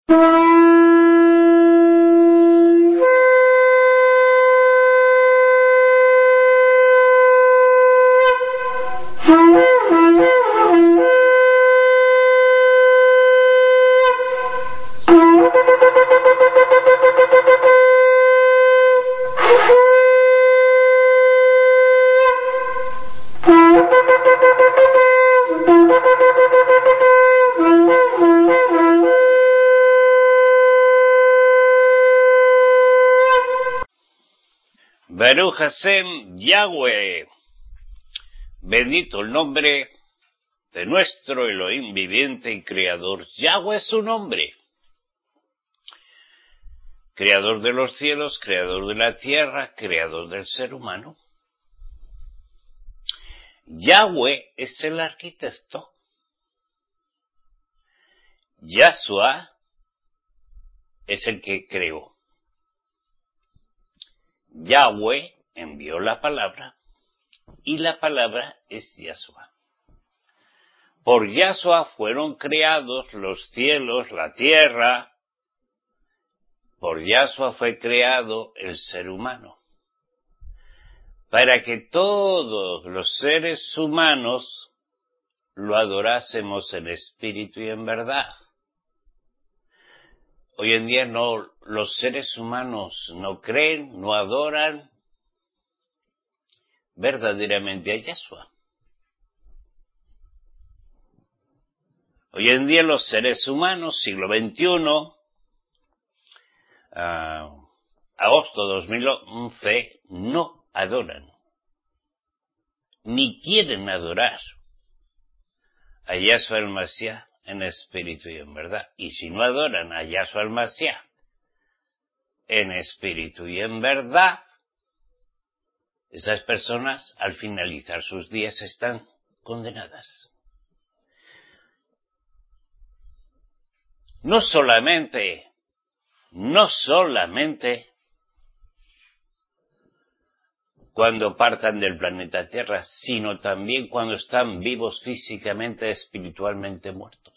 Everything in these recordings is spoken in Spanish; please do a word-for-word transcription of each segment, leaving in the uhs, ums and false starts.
Baruch Hashem Yahweh, bendito el nombre de nuestro Elohim viviente y creador. Yahweh es su nombre, creador de los cielos, creador de la tierra, creador del ser humano. Yahweh es el arquitecto. Yahshua es el que creó. Yahweh envió la palabra y la palabra es Yahshua. Por Yahshua fueron creados los cielos, la tierra. Por Yahshua fue creado el ser humano. Para que todos los seres humanos lo adorásemos en espíritu y en verdad. Hoy en día no, los seres humanos no creen, no adoran verdaderamente a Yahshua. Hoy en día los seres humanos, siglo veintiuno, uh, agosto de dos mil once, no adoran, ni quieren adorar a Yahshua el Mashiach en espíritu y en verdad. Y si no adoran a Yahshua el Mashiach en espíritu y en verdad, esas personas al finalizar sus días están condenadas. No solamente, no solamente cuando partan del planeta Tierra, sino también cuando están vivos físicamente, espiritualmente muertos.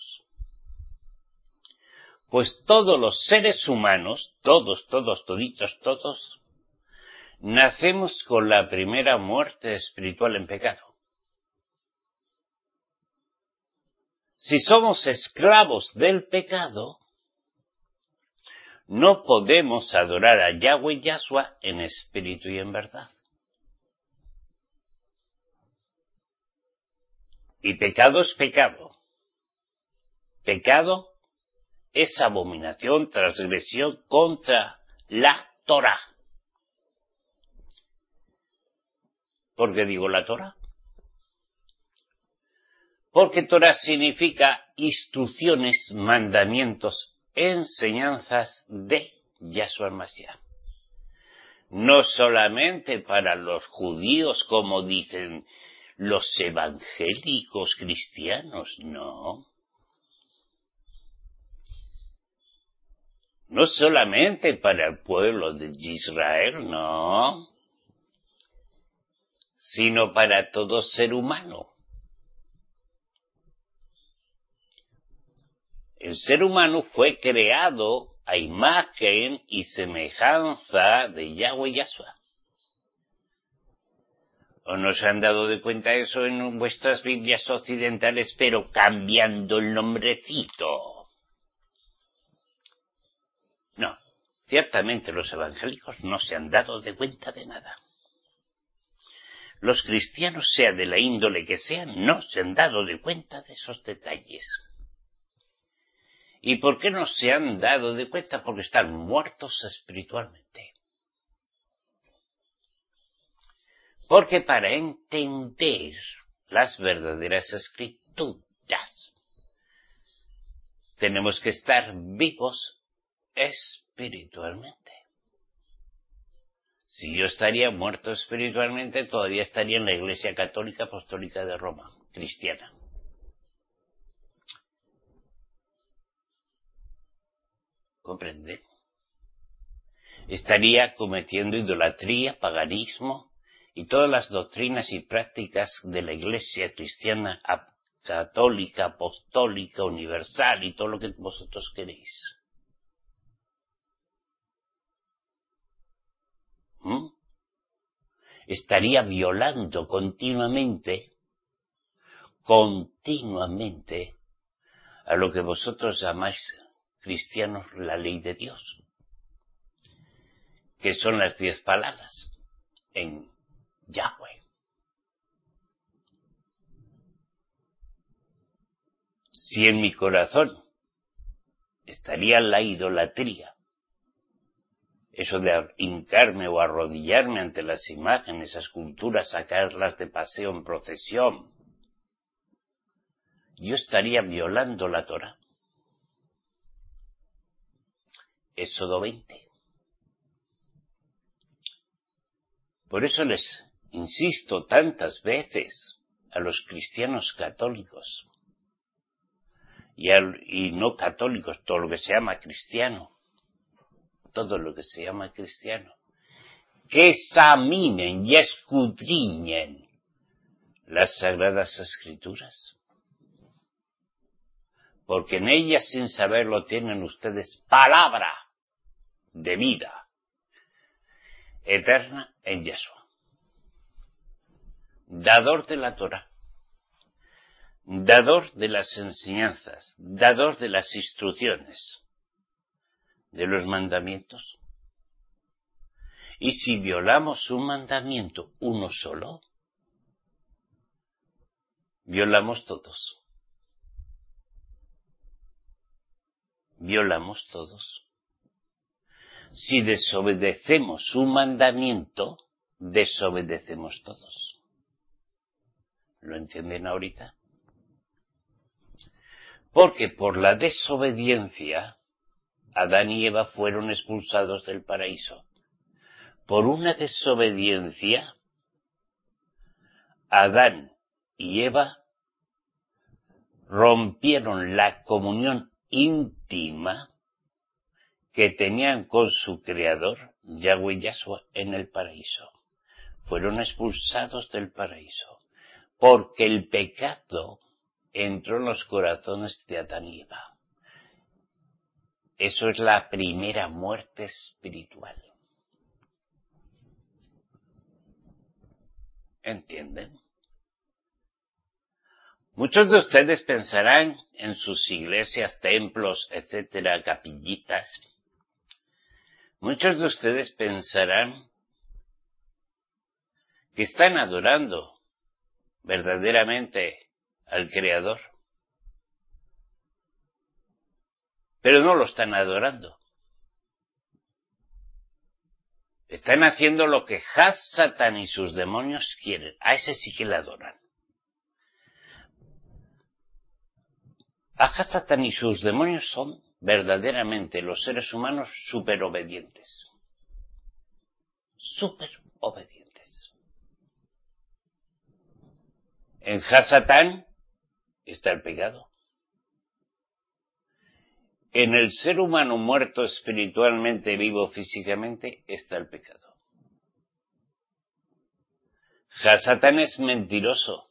Pues todos los seres humanos, todos, todos, toditos, todos, nacemos con la primera muerte espiritual en pecado. Si somos esclavos del pecado, no podemos adorar a Yahweh y Yahshua en espíritu y en verdad. Y pecado es pecado. Pecado es abominación, transgresión contra la Torah. ¿Por qué digo la Torah? Porque Torah significa instrucciones, mandamientos, enseñanzas de Yahshua el Mashiach. No solamente para los judíos, como dicen los evangélicos cristianos, no. No solamente para el pueblo de Israel, no. Sino para todo ser humano. El ser humano fue creado a imagen y semejanza de Yahweh y Yahshua. ¿O no se han dado de cuenta eso en vuestras Biblias occidentales, pero cambiando el nombrecito? No, ciertamente los evangélicos no se han dado de cuenta de nada. Los cristianos, sea de la índole que sean, no se han dado de cuenta de esos detalles. ¿Y por qué no se han dado de cuenta? Porque están muertos espiritualmente. Porque para entender las verdaderas escrituras tenemos que estar vivos espiritualmente. Si yo estaría muerto espiritualmente, todavía estaría en la Iglesia Católica Apostólica de Roma, cristiana. ¿Comprende? Estaría cometiendo idolatría, paganismo y todas las doctrinas y prácticas de la Iglesia cristiana católica, apostólica, universal y todo lo que vosotros queréis. ¿Mm? Estaría violando continuamente, continuamente, a lo que vosotros llamáis cristianos la ley de Dios, que son las diez palabras en Yahweh. Si en mi corazón estaría la idolatría, eso de hincarme o arrodillarme ante las imágenes, esas culturas, sacarlas de paseo en procesión, yo estaría violando la Torá. Éxodo veinte. Por eso les insisto tantas veces a los cristianos católicos y, al, y no católicos, todo lo que se llama cristiano, todo lo que se llama cristiano, que examinen y escudriñen las Sagradas Escrituras, porque en ellas, sin saberlo, tienen ustedes palabra de vida eterna en Yeshua, dador de la Torá, dador de las enseñanzas, dador de las instrucciones, de los mandamientos. Y si violamos un mandamiento, uno solo, violamos todos. Violamos todos. Si desobedecemos un mandamiento, desobedecemos todos. ¿Lo entienden ahorita? Porque por la desobediencia, Adán y Eva fueron expulsados del paraíso. Por una desobediencia, Adán y Eva rompieron la comunión íntima que tenían con su Creador, Yahweh Yahshua, en el paraíso. Fueron expulsados del paraíso, porque el pecado entró en los corazones de Adán y Eva. Eso es la primera muerte espiritual. ¿Entienden? Muchos de ustedes pensarán en sus iglesias, templos, etcétera, capillitas. Muchos de ustedes pensarán que están adorando verdaderamente al Creador, pero no lo están adorando. Están haciendo lo que Hasatán y sus demonios quieren. A ese sí que le adoran. A Hasatán y sus demonios son verdaderamente los seres humanos súper obedientes. Súper obedientes. En Hasatán está el pecado. En el ser humano muerto espiritualmente, vivo físicamente, está el pecado. Hasatán es mentiroso,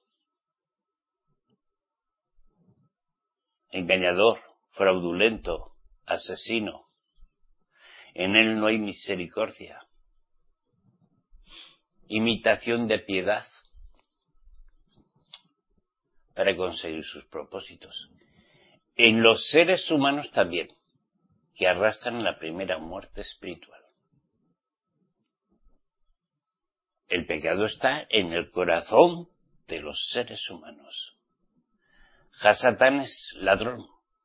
engañador, fraudulento, asesino. En él no hay misericordia, imitación de piedad para conseguir sus propósitos. En los seres humanos también, que arrastran la primera muerte espiritual. El pecado está en el corazón de los seres humanos. Hasatán es ladrón,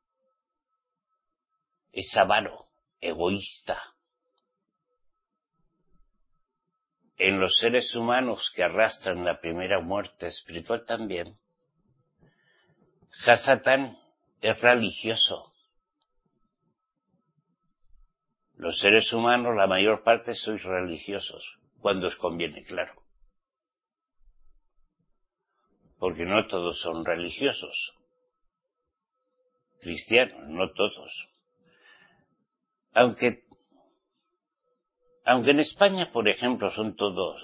es avaro, egoísta. En los seres humanos que arrastran la primera muerte espiritual también, Hasatán es religioso. Los seres humanos, la mayor parte, sois religiosos, cuando os conviene, claro. Porque no todos son religiosos. Cristianos, no todos. Aunque, aunque en España, por ejemplo, son todos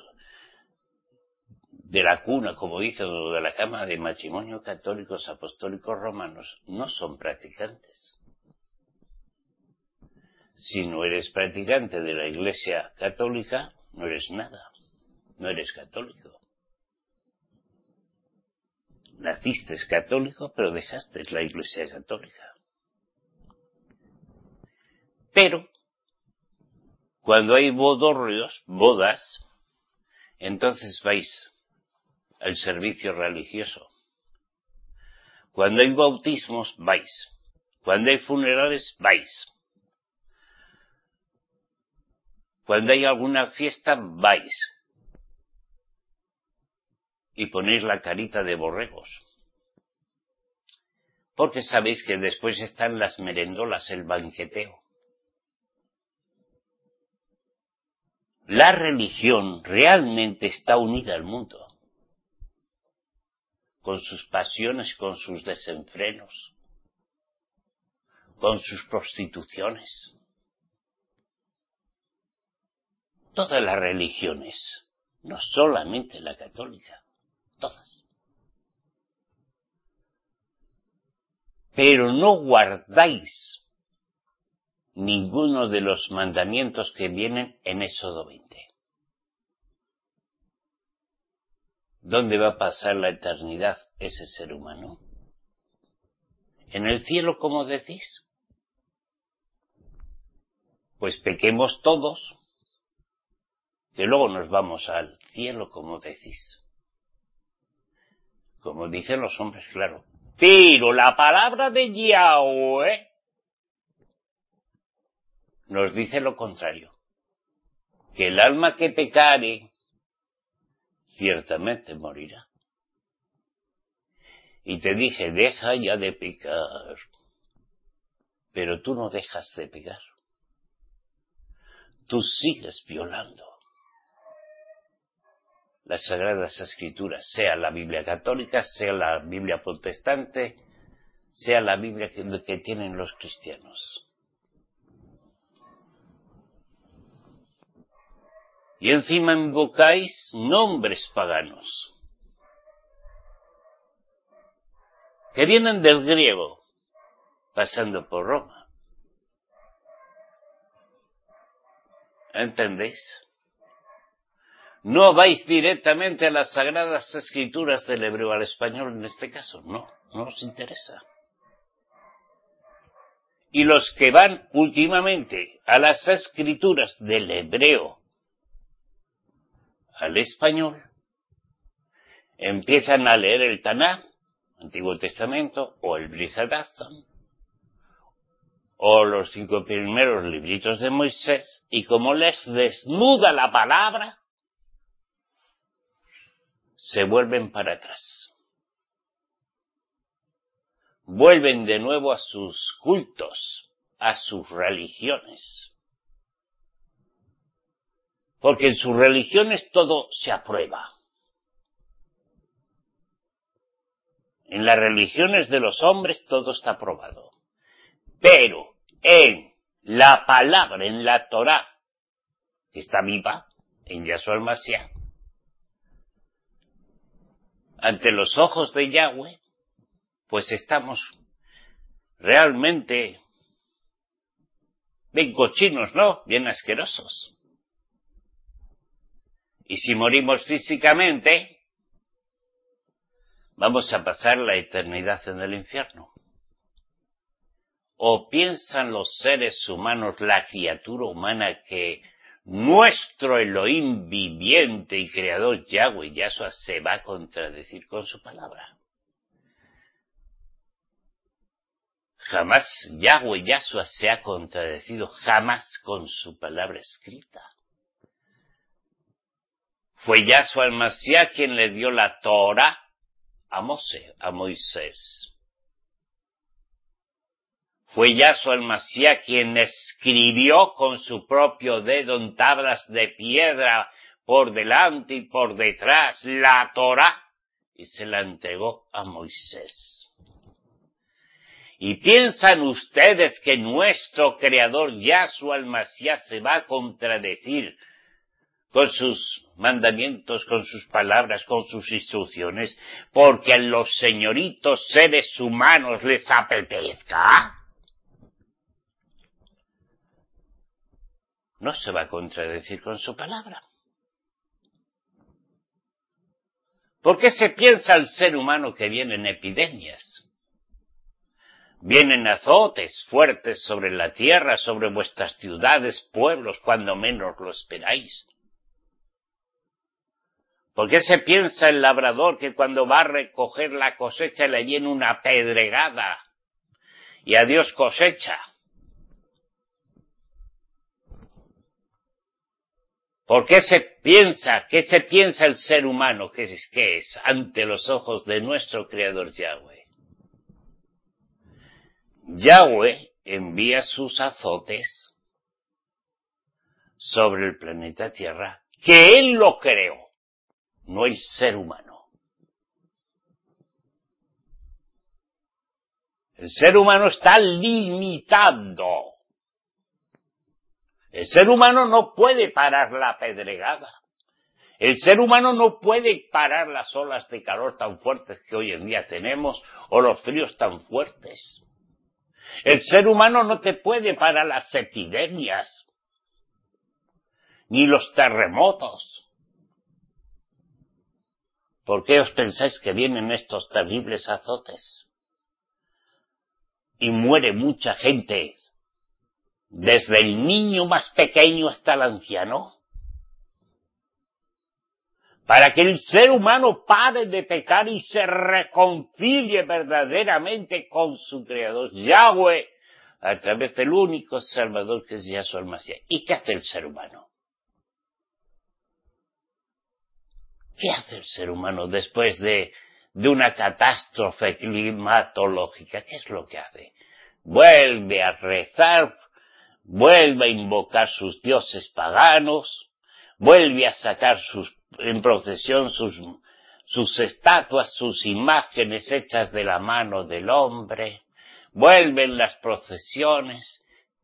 de la cuna, como dicen, o de la cama de matrimonio, católicos, apostólicos, romanos, no son practicantes. Si no eres practicante de la Iglesia católica, no eres nada, no eres católico. Naciste católico, pero dejaste la Iglesia católica. Pero, cuando hay bodorrios, bodas, entonces vais al servicio religioso. Cuando hay bautismos, vais. Cuando hay funerales, vais. Cuando hay alguna fiesta, vais. Y ponéis la carita de borregos. Porque sabéis que después están las merendolas, el banqueteo. La religión realmente está unida al mundo, con sus pasiones, con sus desenfrenos, con sus prostituciones. Todas las religiones, no solamente la católica, todas. Pero no guardáis ninguno de los mandamientos que vienen en Éxodo veinte. ¿Dónde va a pasar la eternidad ese ser humano? ¿En el cielo, como decís? Pues pequemos todos, que luego nos vamos al cielo, como decís. Como dicen los hombres, claro. Pero la palabra de Yahweh nos dice lo contrario. Que el alma que pecare, ciertamente morirá. Y te dije, deja ya de pecar. Pero tú no dejas de pecar. Tú sigues violando las Sagradas Escrituras, sea la Biblia católica, sea la Biblia protestante, sea la Biblia que, que tienen los cristianos. Y encima invocáis nombres paganos, que vienen del griego, pasando por Roma. ¿Entendéis? No vais directamente a las Sagradas Escrituras del hebreo al español en este caso, no, no os interesa. Y los que van últimamente a las Escrituras del hebreo al español, empiezan a leer el Tanaj, Antiguo Testamento, o el Brit Hadashah, o los cinco primeros libritos de Moisés, y como les desnuda la palabra, se vuelven para atrás. Vuelven de nuevo a sus cultos, a sus religiones. Porque en sus religiones todo se aprueba. En las religiones de los hombres todo está aprobado. Pero en la palabra, en la Torá, que está viva, en Yahshua el Mashiach, ante los ojos de Yahweh, pues estamos realmente bien cochinos, ¿no? Bien asquerosos. Y si morimos físicamente, vamos a pasar la eternidad en el infierno. ¿O piensan los seres humanos, la criatura humana, que nuestro Elohim viviente y creador Yahweh Yahshua se va a contradecir con su palabra? Jamás Yahweh Yahshua se ha contradecido, jamás con su palabra escrita. Fue Yahshua el Mashiach quien le dio la Torah a Moshe, a Moisés. Fue Yahshua el Mashiach quien escribió con su propio dedo en tablas de piedra por delante y por detrás la Torah y se la entregó a Moisés. ¿Y piensan ustedes que nuestro Creador Yahshua el Mashiach se va a contradecir con sus mandamientos, con sus palabras, con sus instrucciones, porque a los señoritos seres humanos les apetezca? No se va a contradecir con su palabra. ¿Por qué se piensa el ser humano que vienen epidemias? Vienen azotes fuertes sobre la tierra, sobre vuestras ciudades, pueblos, cuando menos lo esperáis. ¿Por qué se piensa el labrador que cuando va a recoger la cosecha le viene una pedregada y adiós cosecha? ¿Por qué se piensa, qué se piensa el ser humano que es, que es ante los ojos de nuestro Creador Yahweh? Yahweh envía sus azotes sobre el planeta Tierra, que Él lo creó, no el ser humano. El ser humano está limitado. El ser humano no puede parar la pedregada. El ser humano no puede parar las olas de calor tan fuertes que hoy en día tenemos o los fríos tan fuertes. El ser humano no te puede parar las epidemias ni los terremotos. ¿Por qué os pensáis que vienen estos terribles azotes? Y muere mucha gente, desde el niño más pequeño hasta el anciano. Para que el ser humano pare de pecar y se reconcilie verdaderamente con su Creador, Yahweh, a través del único Salvador que es Yahshua el Mashiach. ¿Y qué hace el ser humano? ¿Qué hace el ser humano después de, de una catástrofe climatológica? ¿Qué es lo que hace? Vuelve a rezar, vuelve a invocar sus dioses paganos, vuelve a sacar sus en procesión sus, sus estatuas, sus imágenes hechas de la mano del hombre, vuelven las procesiones,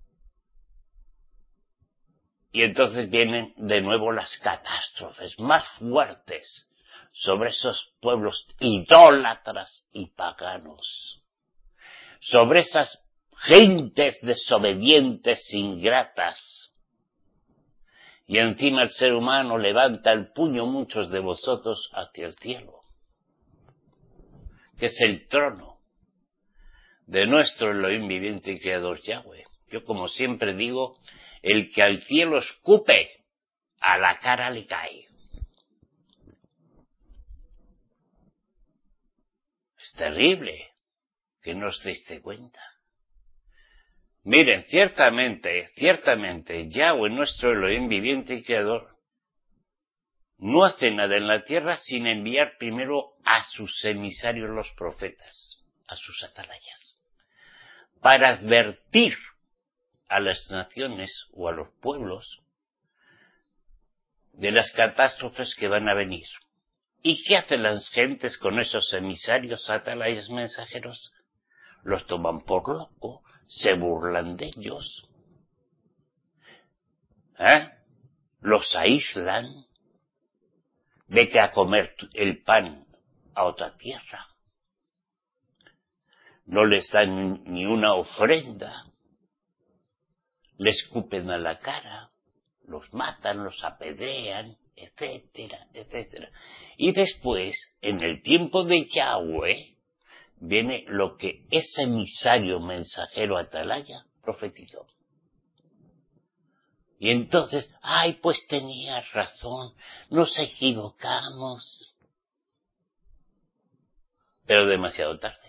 y entonces vienen de nuevo las catástrofes más fuertes sobre esos pueblos idólatras y paganos, sobre esas gentes desobedientes, ingratas. Y encima el ser humano levanta el puño, muchos de vosotros, hacia el cielo, que es el trono de nuestro Elohim viviente y Creador Yahweh. Yo, como siempre digo, el que al cielo escupe, a la cara le cae. Es terrible que no os deis cuenta. Miren, ciertamente, ciertamente, Yahweh, nuestro Elohim viviente y Creador, no hace nada en la tierra sin enviar primero a sus emisarios los profetas, a sus atalayas, para advertir a las naciones o a los pueblos de las catástrofes que van a venir. ¿Y qué hacen las gentes con esos emisarios, atalayas, mensajeros? Los toman por loco, se burlan de ellos, ¿eh? Los aíslan, vete a comer el pan a otra tierra, no les dan ni una ofrenda, les escupen a la cara, los matan, los apedrean, etcétera, etcétera. Y después, en el tiempo de Yahweh, viene lo que ese emisario mensajero atalaya profetizó. Y entonces, ay, pues tenías razón, nos equivocamos. Pero demasiado tarde.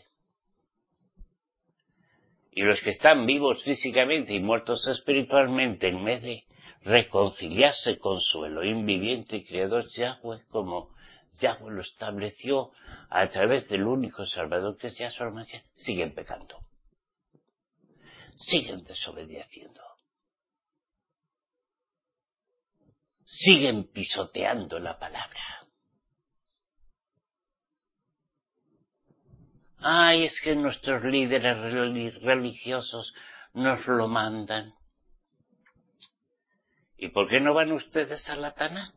Y los que están vivos físicamente y muertos espiritualmente, en vez de reconciliarse con su Elohim viviente y Creador Yahweh, como Yahweh lo estableció a través del único Salvador que es Yahshua el Mashiach, siguen pecando. Siguen desobedeciendo. Siguen pisoteando la palabra. Ay, es que nuestros líderes religiosos nos lo mandan. ¿Y por qué no van ustedes a la Taná?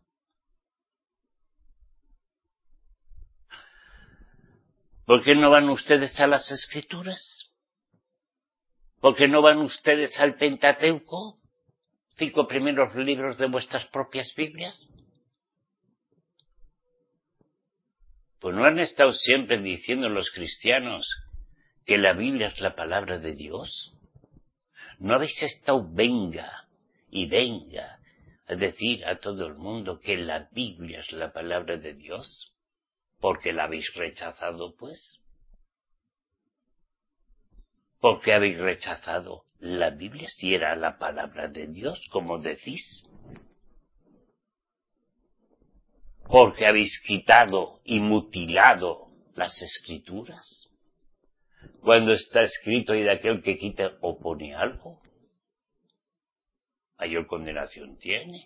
¿Por qué no van ustedes a las Escrituras? ¿Por qué no van ustedes al Pentateuco? Cinco primeros libros de vuestras propias Biblias. Pues no han estado siempre diciendo los cristianos que la Biblia es la palabra de Dios. ¿No habéis estado venga y venga a decir a todo el mundo que la Biblia es la palabra de Dios? ¿Por qué la habéis rechazado, pues? ¿Por qué habéis rechazado la Biblia si era la palabra de Dios, como decís? ¿Por qué habéis quitado y mutilado las Escrituras? Cuando está escrito y de aquel que quita o pone algo, mayor condenación tiene.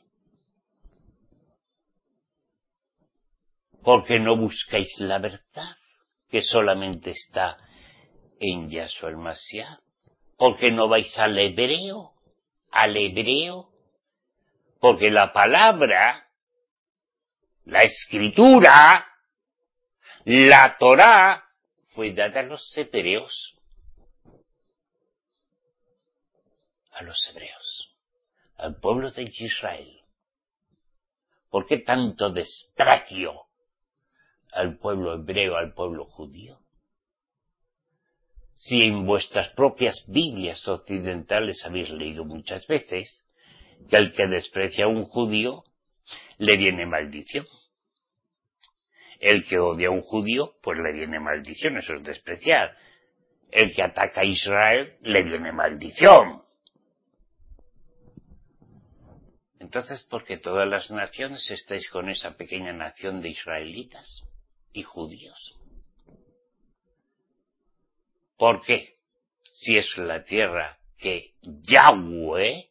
¿Por qué no buscáis la verdad, que solamente está en Yahshua el Mashiach? ¿Por qué no vais al hebreo? Al hebreo. Porque la palabra, la escritura, la Torá, fue dada a los hebreos. A los hebreos. Al pueblo de Israel. ¿Por qué tanto desprecio al pueblo hebreo, al pueblo judío? Si en vuestras propias Biblias occidentales habéis leído muchas veces que al que desprecia a un judío le viene maldición. El que odia a un judío, pues le viene maldición, eso es despreciar. El que ataca a Israel, le viene maldición. Entonces, ¿por qué todas las naciones estáis con esa pequeña nación de israelitas y judíos? ¿Por qué? Si es la tierra que Yahweh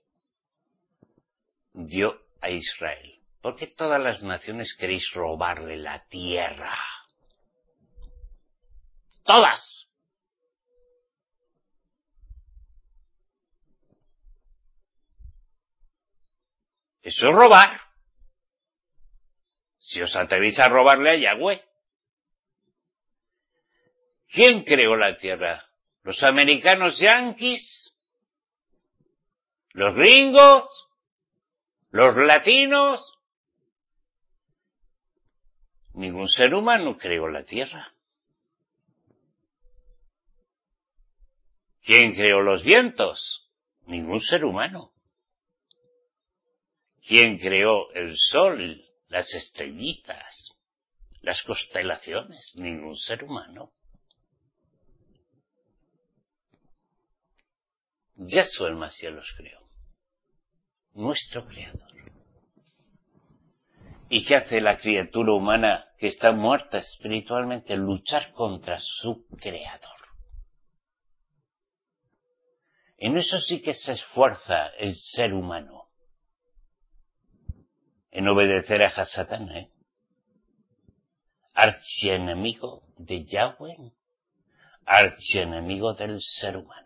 dio a Israel. ¿Por qué todas las naciones queréis robarle la tierra? ¡Todas! Eso es robar. Si os atrevéis a robarle a Yahweh. ¿Quién creó la tierra? ¿Los americanos yanquis? ¿Los gringos? ¿Los latinos? Ningún ser humano creó la tierra. ¿Quién creó los vientos? Ningún ser humano. ¿Quién creó el sol, las estrellitas, las constelaciones? Ningún ser humano. Yahshua el Mashiach los creó. Nuestro creador. ¿Y qué hace la criatura humana que está muerta espiritualmente? Luchar contra su creador. En eso sí que se esfuerza el ser humano. En obedecer a Satán, ¿eh? Archienemigo de Yahweh, archienemigo del ser humano.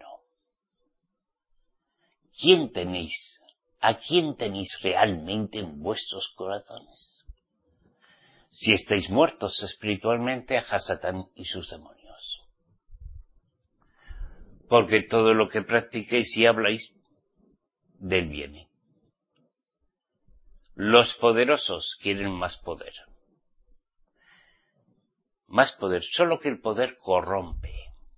¿Quién tenéis? ¿A quién tenéis realmente en vuestros corazones? Si estáis muertos espiritualmente, a Satán y sus demonios. Porque todo lo que practiquéis y habláis, del viene. Los poderosos quieren más poder. Más poder, solo que el poder corrompe.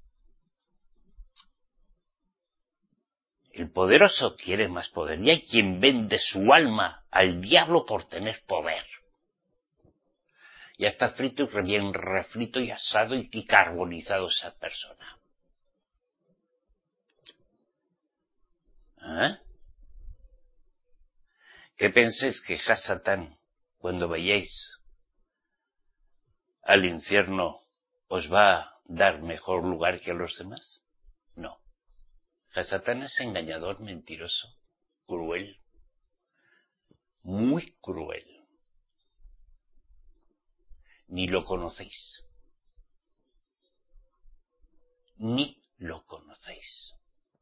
El poderoso quiere más poder, y hay quien vende su alma al diablo por tener poder. Ya está frito y bien refrito y asado y carbonizado esa persona. ¿Eh? ¿Qué pensáis que Hasatán, cuando vayáis al infierno, os va a dar mejor lugar que a los demás? No. Hasatán es engañador, mentiroso, cruel, muy cruel. Ni lo conocéis. Ni lo conocéis.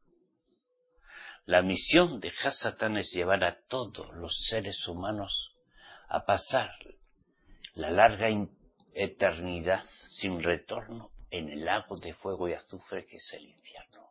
La misión de Hasatán es llevar a todos los seres humanos a pasar la larga eternidad sin retorno en el lago de fuego y azufre que es el infierno.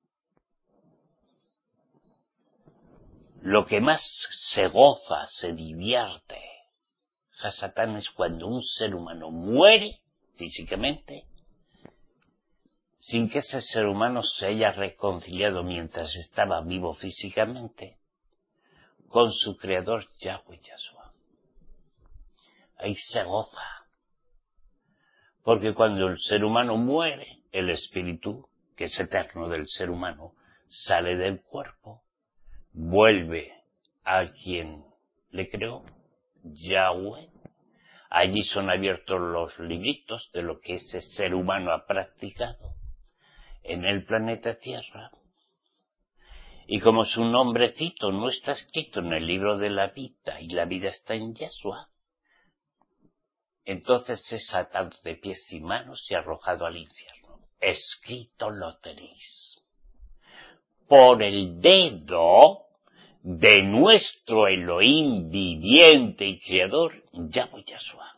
Lo que más se goza, se divierte, Hasatán, es cuando un ser humano muere físicamente, sin que ese ser humano se haya reconciliado mientras estaba vivo físicamente con su creador Yahweh Yahshua. Ahí se goza, porque cuando el ser humano muere, el espíritu, que es eterno del ser humano, sale del cuerpo, vuelve a quien le creó, Yahweh. Allí son abiertos los libritos de lo que ese ser humano ha practicado en el planeta Tierra. Y como su nombrecito no está escrito en el libro de la vida y la vida está en Yahshua, entonces es atado de pies y manos y arrojado al infierno. Escrito lo tenéis. Por el dedo de nuestro Elohim viviente y creador, Yahweh Yahshua.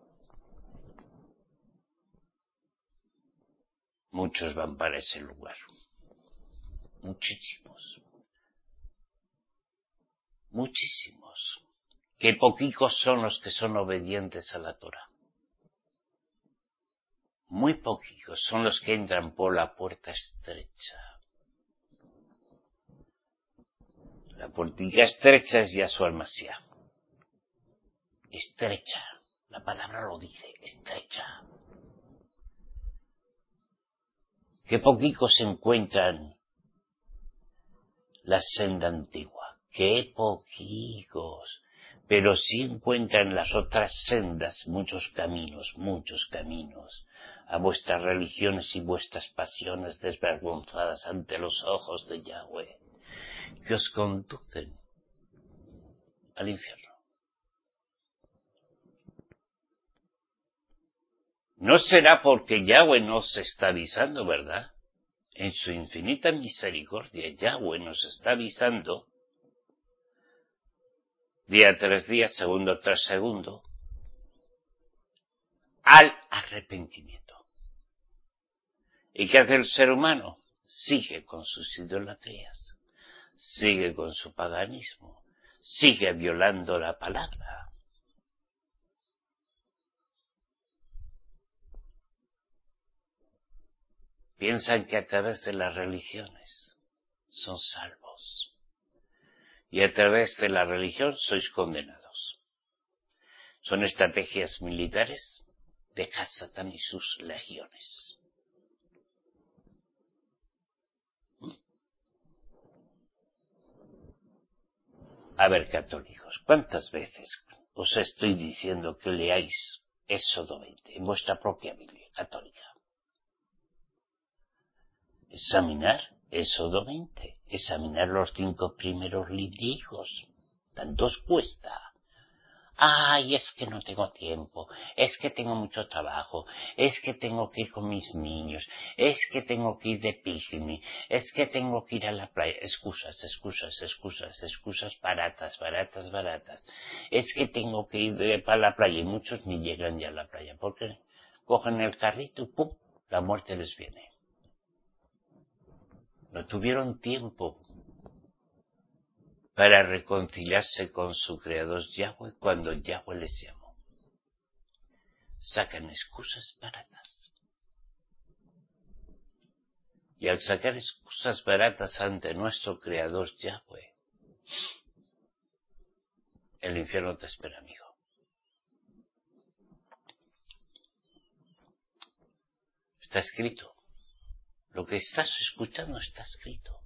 Muchos van para ese lugar. Muchísimos. Muchísimos. Qué poquicos son los que son obedientes a la Torah. Muy poquicos son los que entran por la puerta estrecha. La puertica estrecha es Yahshua el Mashiach. Estrecha. La palabra lo dice, estrecha. Qué poquicos encuentran la senda antigua. Qué poquicos. Pero sí encuentran las otras sendas, muchos caminos, muchos caminos, a vuestras religiones y vuestras pasiones desvergonzadas ante los ojos de Yahweh, que os conducen al infierno. No será porque Yahweh nos está avisando, ¿verdad? En su infinita misericordia, Yahweh nos está avisando día tras día, segundo tras segundo, al arrepentimiento. ¿Y qué hace el ser humano? Sigue con sus idolatrías, sigue con su paganismo, sigue violando la palabra. Piensan que a través de las religiones son salvos. Y a través de la religión sois condenados. Son estrategias militares de Satán y sus legiones. A ver, católicos, ¿cuántas veces os estoy diciendo que leáis Éxodo veinte en vuestra propia Biblia católica? Examinar Éxodo veinte, examinar los cinco primeros libros. Tanto os cuesta. Ay, es que no tengo tiempo, es que tengo mucho trabajo, es que tengo que ir con mis niños, es que tengo que ir de picnic, es que tengo que ir a la playa. Excusas, excusas, excusas, excusas baratas, baratas, baratas. Es que tengo que ir de, para la playa y muchos ni llegan ya a la playa porque cogen el carrito y ¡pum!, la muerte les viene. No tuvieron tiempo para reconciliarse con su creador Yahweh cuando Yahweh les llamó. Sacan excusas baratas. Y al sacar excusas baratas ante nuestro creador Yahweh, el infierno te espera, amigo. Está escrito. Lo que estás escuchando está escrito.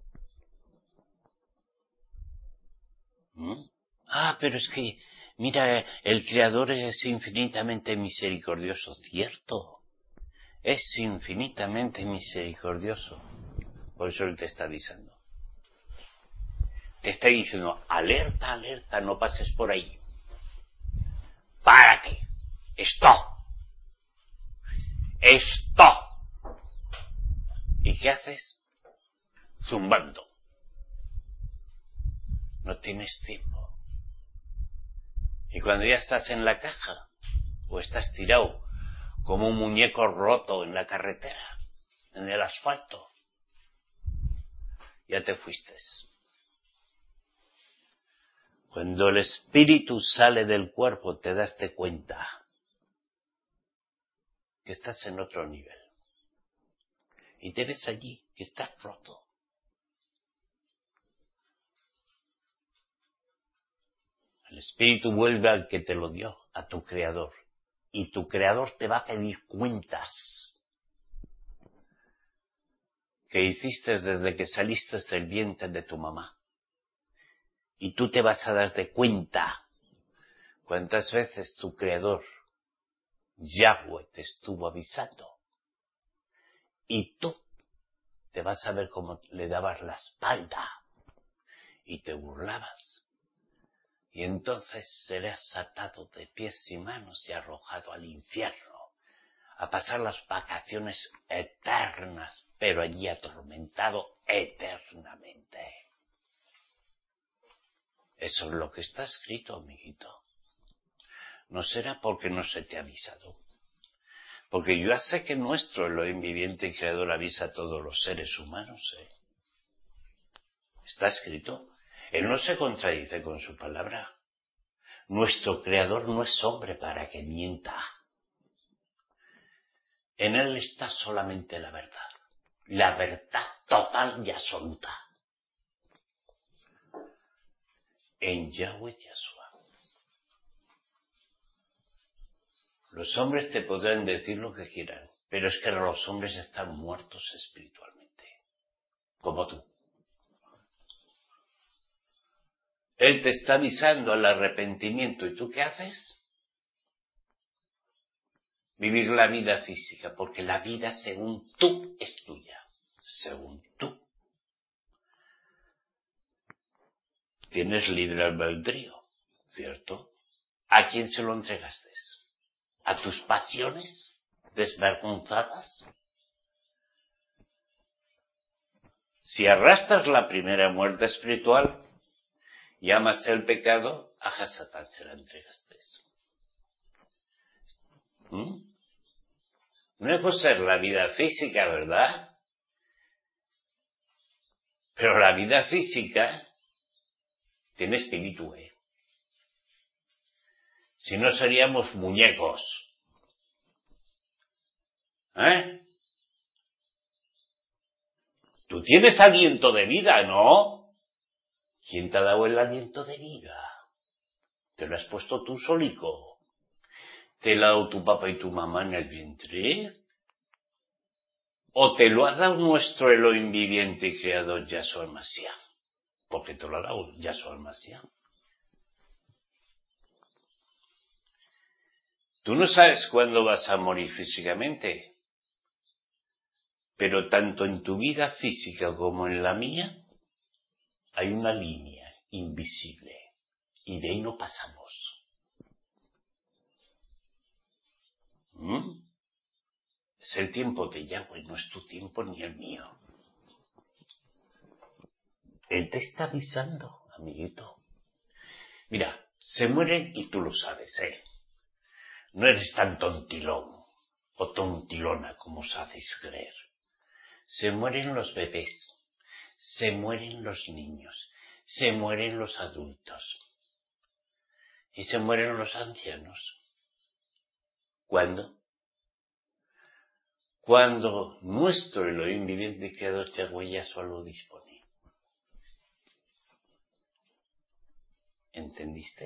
¿Mm? Ah, pero es que, mira, el Creador es infinitamente misericordioso, ¿cierto? Es infinitamente misericordioso. Por eso Él te está avisando. Te está diciendo, alerta, alerta, no pases por ahí. Párate. Stop. Stop. ¿Y qué haces? Zumbando. No tienes tiempo. Y cuando ya estás en la caja, o estás tirado como un muñeco roto en la carretera, en el asfalto, ya te fuiste. Cuando el espíritu sale del cuerpo, te das cuenta que estás en otro nivel. Y te ves allí, que estás roto. El espíritu vuelve al que te lo dio, a tu creador. Y tu creador te va a pedir cuentas. Que hiciste desde que saliste del vientre de tu mamá. Y tú te vas a dar de cuenta cuántas veces tu creador, Yahweh, te estuvo avisando. Y tú te vas a ver cómo le dabas la espalda y te burlabas. Y entonces serás atado de pies y manos y arrojado al infierno, a pasar las vacaciones eternas, pero allí atormentado eternamente. Eso es lo que está escrito, amiguito. No será porque no se te ha avisado. Porque yo ya sé que nuestro Elohim viviente y creador avisa a todos los seres humanos. ¿eh? Está escrito. Él no se contradice con su palabra. Nuestro creador no es hombre para que mienta. En él está solamente la verdad. La verdad total y absoluta. En Yahweh Yahshua. Los hombres te podrán decir lo que quieran, pero es que los hombres están muertos espiritualmente, como tú. Él te está avisando al arrepentimiento, ¿y tú qué haces? Vivir la vida física, porque la vida según tú es tuya, según tú. Tienes libre albedrío, ¿cierto? ¿A quién se lo entregaste? ¿A tus pasiones desvergonzadas? Si arrastras la primera muerte espiritual y amas el pecado, a Satán se la entregaste. ¿Mm? No puede ser la vida física, ¿verdad? Pero la vida física tiene espíritu, ¿eh? Si no seríamos muñecos. ¿Eh? Tú tienes aliento de vida, ¿no? ¿Quién te ha dado el aliento de vida? ¿Te lo has puesto tú solico? ¿Te lo ha dado tu papá y tu mamá en el vientre? ¿O te lo ha dado nuestro Elohim viviente y creador Yahshua Mashiach? Porque te lo ha dado Yahshua Mashiach. Tú no sabes cuándo vas a morir físicamente, pero tanto en tu vida física como en la mía hay una línea invisible y de ahí no pasamos. ¿Mm? Es el tiempo de Yahweh, no es tu tiempo ni el mío. Él te está avisando, amiguito. Mira, se mueren y tú lo sabes, ¿eh? No eres tan tontilón o tontilona como os hacéis creer. Se mueren los bebés, se mueren los niños, se mueren los adultos y se mueren los ancianos. ¿Cuándo? Cuando nuestro Elohim viviente y creador Yahweh Yahshua lo dispone. ¿Entendiste?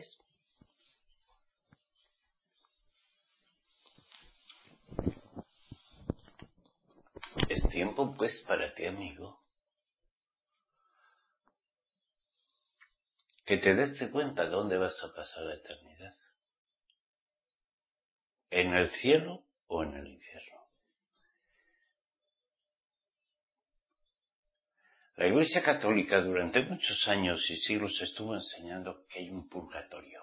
Es tiempo pues para ti, amigo, que te des de cuenta de dónde vas a pasar la eternidad. ¿En el cielo o en el infierno? La Iglesia Católica durante muchos años y siglos estuvo enseñando que hay un purgatorio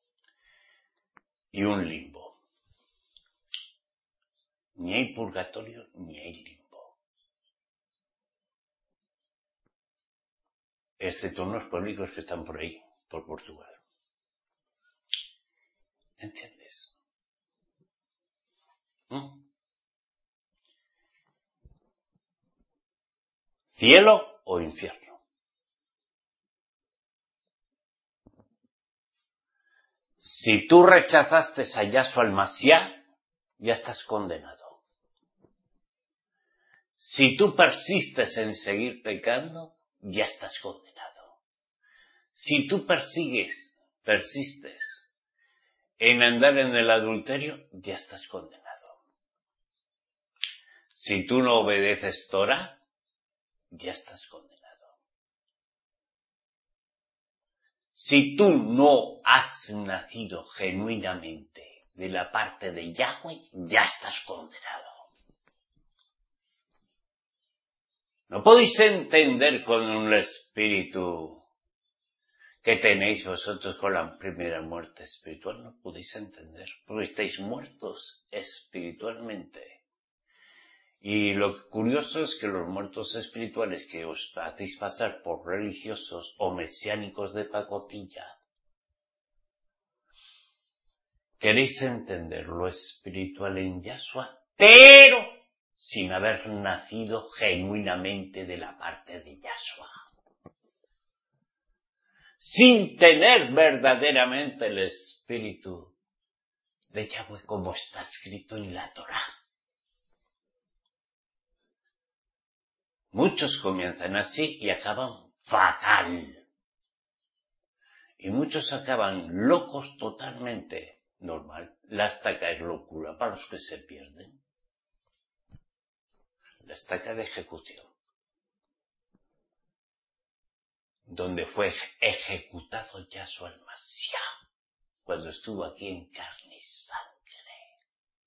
y un limbo. Ni hay purgatorio ni hay limbo. Excepto unos pueblitos que están por ahí, por Portugal. ¿Entiendes? ¿Mm? ¿Cielo o infierno? Si tú rechazaste a Yahshua al Mashiach, ya estás condenado. Si tú persistes en seguir pecando, ya estás condenado. Si tú persigues, persistes en andar en el adulterio, ya estás condenado. Si tú no obedeces Torah, ya estás condenado. Si tú no has nacido genuinamente de la parte de Yahweh, ya estás condenado. No podéis entender con un espíritu que tenéis vosotros con la primera muerte espiritual. No podéis entender, porque estáis muertos espiritualmente. Y lo curioso es que los muertos espirituales que os hacéis pasar por religiosos o mesiánicos de pacotilla, queréis entender lo espiritual en Yahshua, pero sin haber nacido genuinamente de la parte de Yahshua. Sin tener verdaderamente el espíritu de Yahweh como está escrito en la Torá. Muchos comienzan así y acaban fatal. Y muchos acaban locos totalmente. Normal. La estaca es locura para los que se pierden. La estaca de ejecución. Donde fue ejecutado Yahshua el Mashiach. Cuando estuvo aquí en carne y sangre.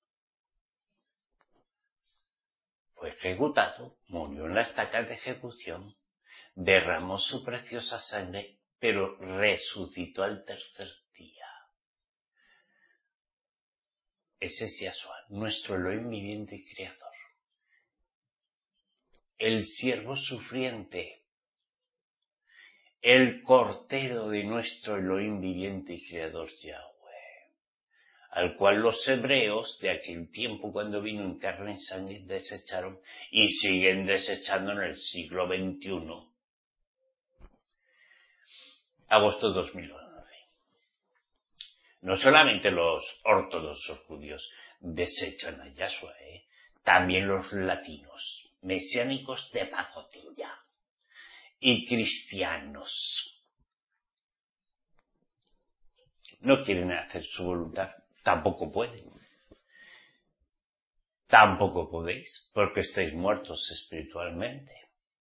Fue ejecutado, murió en la estaca de ejecución, derramó su preciosa sangre, pero resucitó al tercer día. Ese es Yahshua, nuestro Elohim viviente y creador. El siervo sufriente, el cordero de nuestro Elohim viviente y creador Yahweh, al cual los hebreos de aquel tiempo cuando vino en carne y sangre desecharon y siguen desechando en el siglo veintiuno. Agosto dos mil once. No solamente los ortodoxos judíos desechan a Yahshua, ¿eh? También los latinos, mesiánicos de pacotilla y cristianos. No quieren hacer su voluntad, tampoco pueden. Tampoco podéis, porque estáis muertos espiritualmente.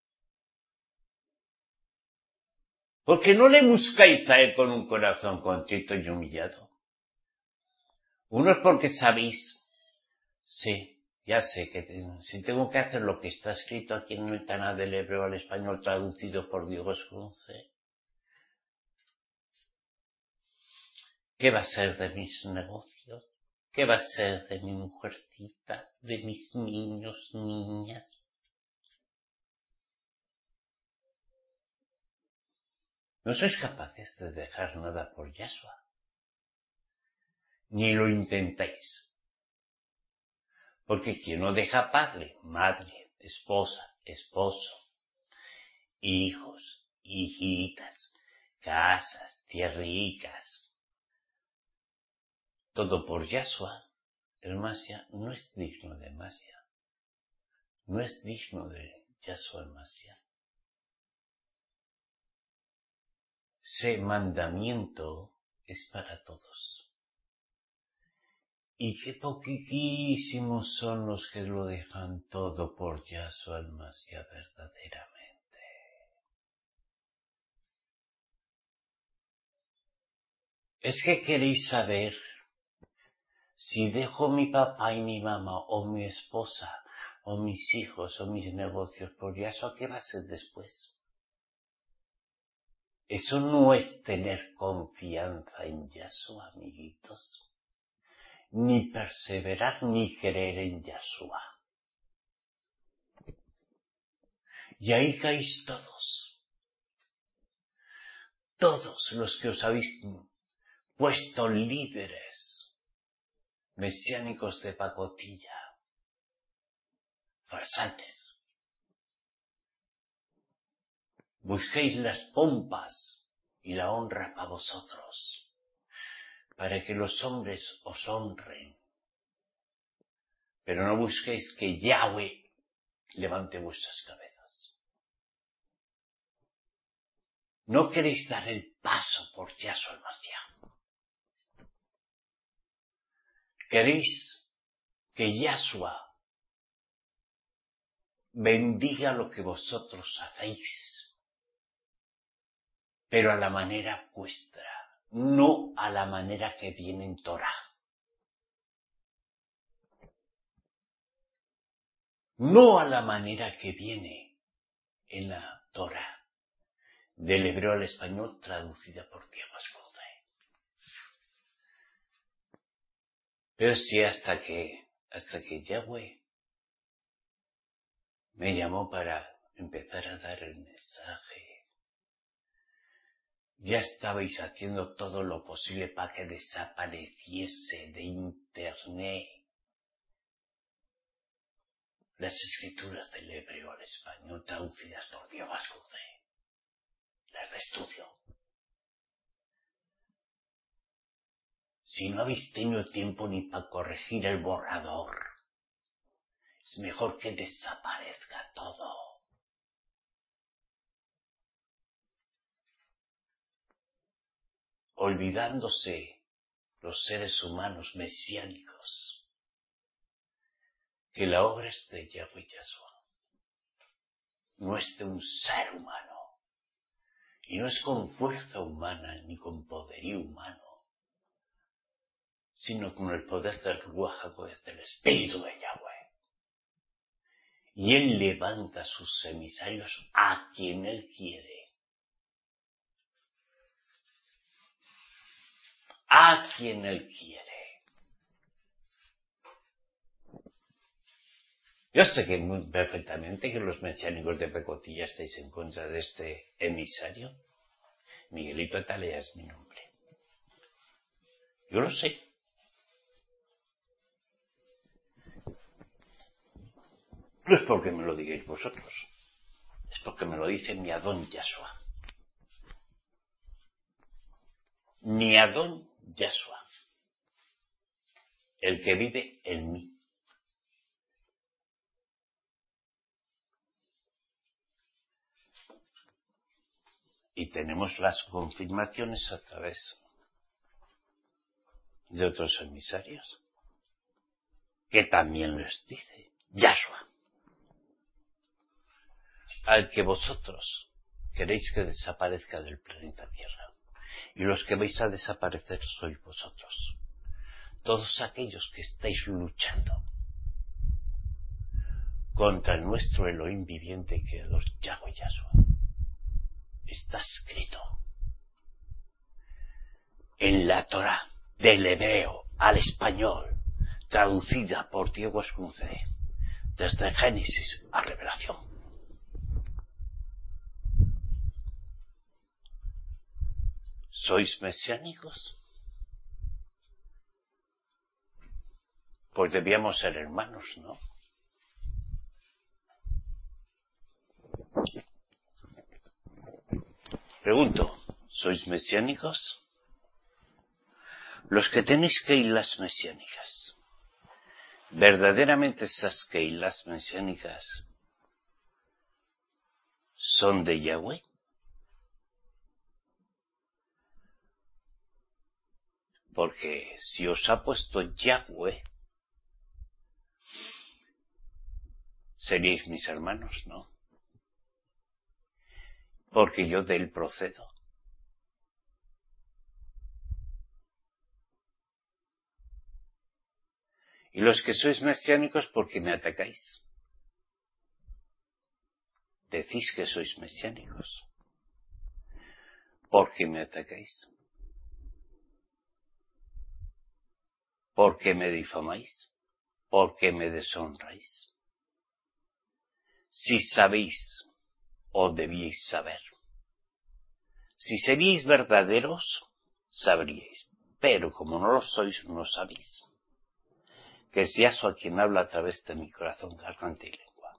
Porque no le buscáis a él con un corazón contrito y humillado. Uno es porque sabéis, sí, ya sé que te, si tengo que hacer lo que está escrito aquí en el canal del hebreo al español traducido por Diego Frunce, ¿qué va a ser de mis negocios? ¿Qué va a ser de mi mujercita, de mis niños, niñas? No sois capaces de dejar nada por Yahshua. Ni lo intentáis. Porque quien no deja padre, madre, esposa, esposo, hijos, hijitas, casas, tierricas, todo por Yahshua, el Mashiach no es digno de Mashiach. No es digno de Yahshua el Mashiach. Ese mandamiento es para todos. Y qué poquitísimos son los que lo dejan todo por Yahshua el Mashiach verdaderamente. Es que queréis saber si dejo mi papá y mi mamá o mi esposa o mis hijos o mis negocios por Yahshua, ¿qué va a ser después? Eso no es tener confianza en Yahshua, amiguitos. Ni perseverar ni creer en Yahshua. Y ahí caéis todos. Todos los que os habéis puesto líderes, mesiánicos de pacotilla, farsantes. Busquéis las pompas y la honra para vosotros, para que los hombres os honren. Pero no busquéis que Yahweh levante vuestras cabezas. ¿No queréis dar el paso por Yahshua el Mashiach? ¿Queréis que Yahshua bendiga lo que vosotros hacéis, pero a la manera vuestra, no a la manera que viene en Torah? No a la manera que viene en la Torah, del hebreo al español traducida por Diego Escudé. Pero sí hasta que, hasta que Yahweh me llamó para empezar a dar el mensaje, ya estabais haciendo todo lo posible para que desapareciese de internet las escrituras del hebreo al español traducidas por Diego Escudé, las de estudio. Si no habéis tenido tiempo ni para corregir el borrador, es mejor que desaparezca todo. Olvidándose los seres humanos mesiánicos que la obra es de Yahweh Yahshua, no es de un ser humano, y no es con fuerza humana ni con poderío humano, sino con el poder del Ruach HaKodesh, del Espíritu de Yahweh. Y Él levanta sus emisarios a quien Él quiere. A quien Él quiere. Yo sé que muy perfectamente que los mesiánicos de Pecotilla estáis en contra de este emisario. Miguelito Atalaya es mi nombre. Yo lo sé. No es porque me lo digáis vosotros. Es porque me lo dice mi Adón Yahshua. Mi Adón Yahshua. El que vive en mí. Y tenemos las confirmaciones a través de otros emisarios, que también les dice Yahshua, al que vosotros queréis que desaparezca del planeta Tierra, y los que vais a desaparecer sois vosotros, todos aquellos que estáis luchando contra nuestro Elohim viviente, creador Yahweh Yahshua. Está escrito en la Torah, del hebreo al español, traducida por Diego Escudé, desde Génesis a Revelación. ¿Sois mesiánicos? Pues debíamos ser hermanos, ¿no? Pregunto, ¿sois mesiánicos? Los que tenéis keilas mesiánicas, ¿verdaderamente esas keilas mesiánicas son de Yahweh? Porque si os ha puesto Yahweh, seríais mis hermanos, ¿no? Porque yo de él procedo. Y los que sois mesiánicos, ¿por qué me atacáis? Decís que sois mesiánicos. ¿Por qué me atacáis? ¿Por qué me difamáis? ¿Por qué me deshonráis? Si sabéis, o debíais saber. Si seríais verdaderos, sabríais. Pero como no lo sois, no sabéis. Que es Yahshua quien habla a través de mi corazón, garganta y lengua.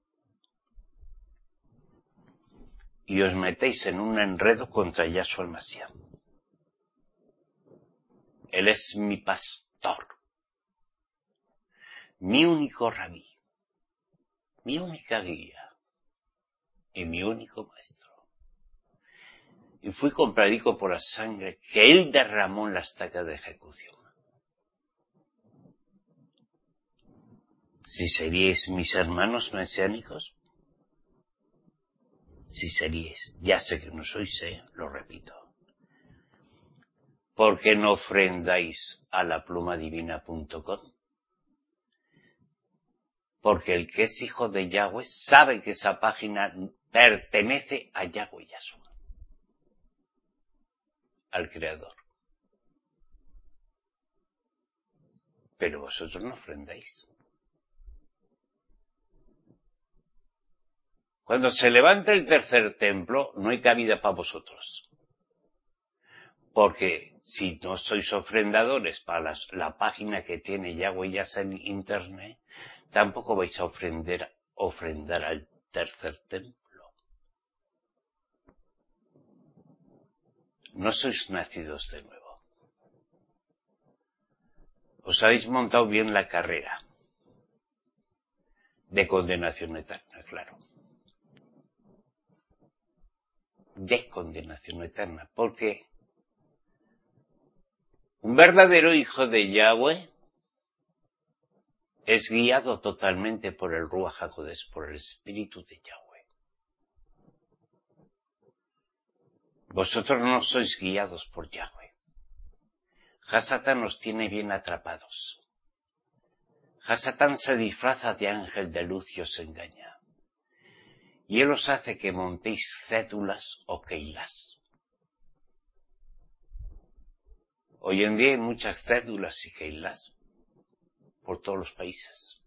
Y os metéis en un enredo contra Yahshua el Mashiach. Él es mi pastor, mi único rabí, mi única guía y mi único maestro. Y fui compradico por la sangre que él derramó en la estaca de ejecución. Si seríais mis hermanos mesiánicos, si seríais, ya sé que no sois, eh, lo repito, ¿por qué no ofrendáis a la pluma divina punto com? Porque el que es hijo de Yahweh sabe que esa página pertenece a Yahweh Yahshua, al Creador. Pero vosotros no ofrendáis. Cuando se levante el tercer templo, no hay cabida para vosotros. Porque si no sois ofrendadores para las, la página que tiene Yahweh Yahshua en internet, tampoco vais a ofrender, ofrendar al tercer templo. No sois nacidos de nuevo. Os habéis montado bien la carrera de condenación eterna, claro. De condenación eterna, porque un verdadero hijo de Yahweh es guiado totalmente por el Ruach HaKodesh, por el Espíritu de Yahweh. Vosotros no sois guiados por Yahweh. Hasatán nos tiene bien atrapados. Hasatán se disfraza de ángel de luz y os engaña. Y él os hace que montéis cédulas o keilas. Hoy en día hay muchas cédulas y keilas por todos los países.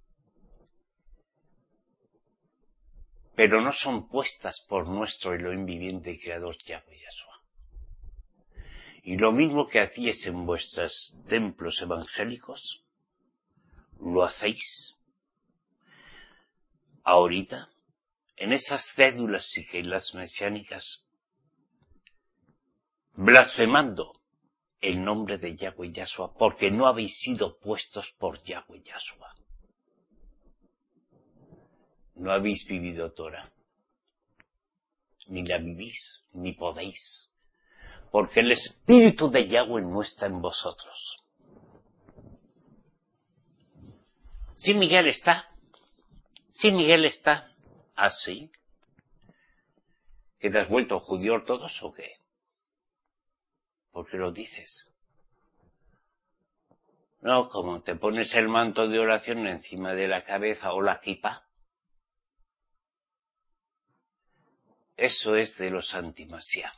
Pero no son puestas por nuestro Elohim viviente y creador Yahweh Yahshua. Y lo mismo que hacíais en vuestros templos evangélicos, lo hacéis ahorita en esas cédulas y keilas mesiánicas, blasfemando el nombre de Yahweh Yahshua, porque no habéis sido puestos por Yahweh Yahshua. No habéis vivido Torah, ni la vivís, ni podéis, porque el Espíritu de Yahweh no está en vosotros. Sí, Miguel está. Sí, Miguel está. ¿Ah, sí? ¿Que te has vuelto judío ortodoxo o qué? ¿Por qué lo dices? No, como te pones el manto de oración encima de la cabeza o la kippah, eso es de los antimasiá.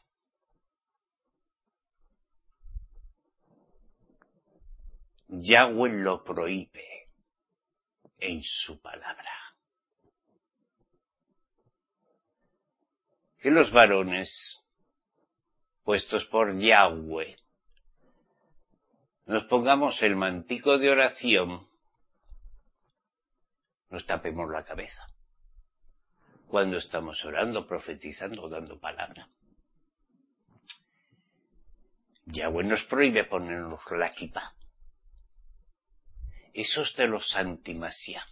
Yahweh lo prohíbe en su palabra. Que los varones, puestos por Yahweh, nos pongamos el mantico de oración, nos tapemos la cabeza cuando estamos orando, profetizando o dando palabra. Yahweh nos prohíbe ponernos la kippah. Eso es de los antimasiá.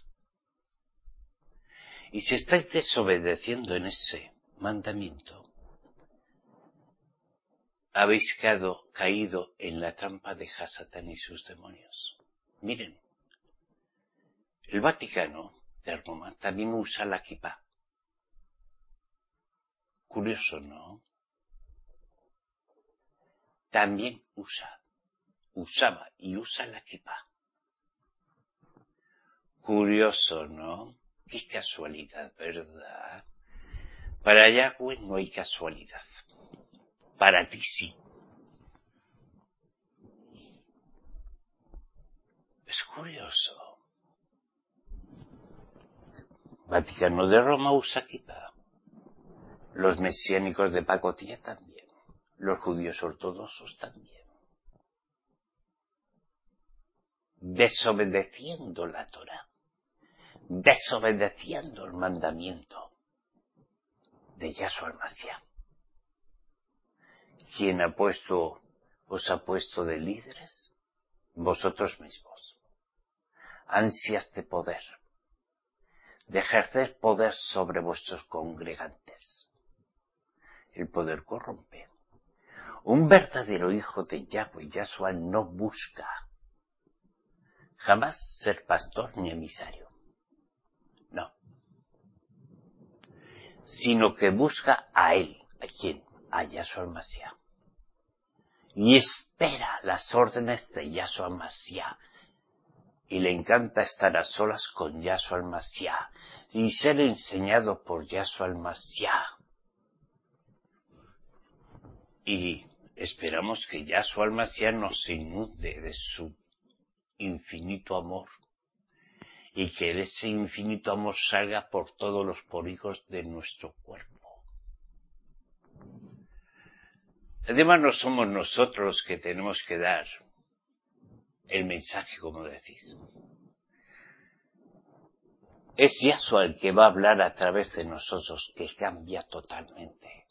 Y si estáis desobedeciendo en ese mandamiento, habéis caído, caído en la trampa de Hasatán y sus demonios. Miren, el Vaticano de Roma también usa la kippah. Curioso, ¿no? También usa, usaba y usa la kippah. Curioso, ¿no? Qué casualidad, ¿verdad? Para Yahweh no hay casualidad. Para ti sí. Es curioso. Vaticano de Roma usa kippah. Los mesiánicos de pacotilla también. Los judíos ortodoxos también. Desobedeciendo la Torah. Desobedeciendo el mandamiento de Yahshua el-Mashiach. ¿Quién ha puesto, os ha puesto de líderes? Vosotros mismos. Ansias de poder, de ejercer poder sobre vuestros congregantes. El poder corrompe. Un verdadero hijo de Yahweh Yahshua no busca jamás ser pastor ni emisario. No. Sino que busca a él. ¿A quién? A Yahshua el Mashiach. Y espera las órdenes de Yahshua el Mashiach. Y le encanta estar a solas con Yahshua el Mashiach. Y ser enseñado por Yahshua el Mashiach. Y esperamos que Yahshua el Mashiach nos inunde de su infinito amor. Y que ese infinito amor salga por todos los porígonos de nuestro cuerpo. Además no somos nosotros los que tenemos que dar el mensaje, como decís. Es Yahshua el que va a hablar a través de nosotros, que cambia totalmente.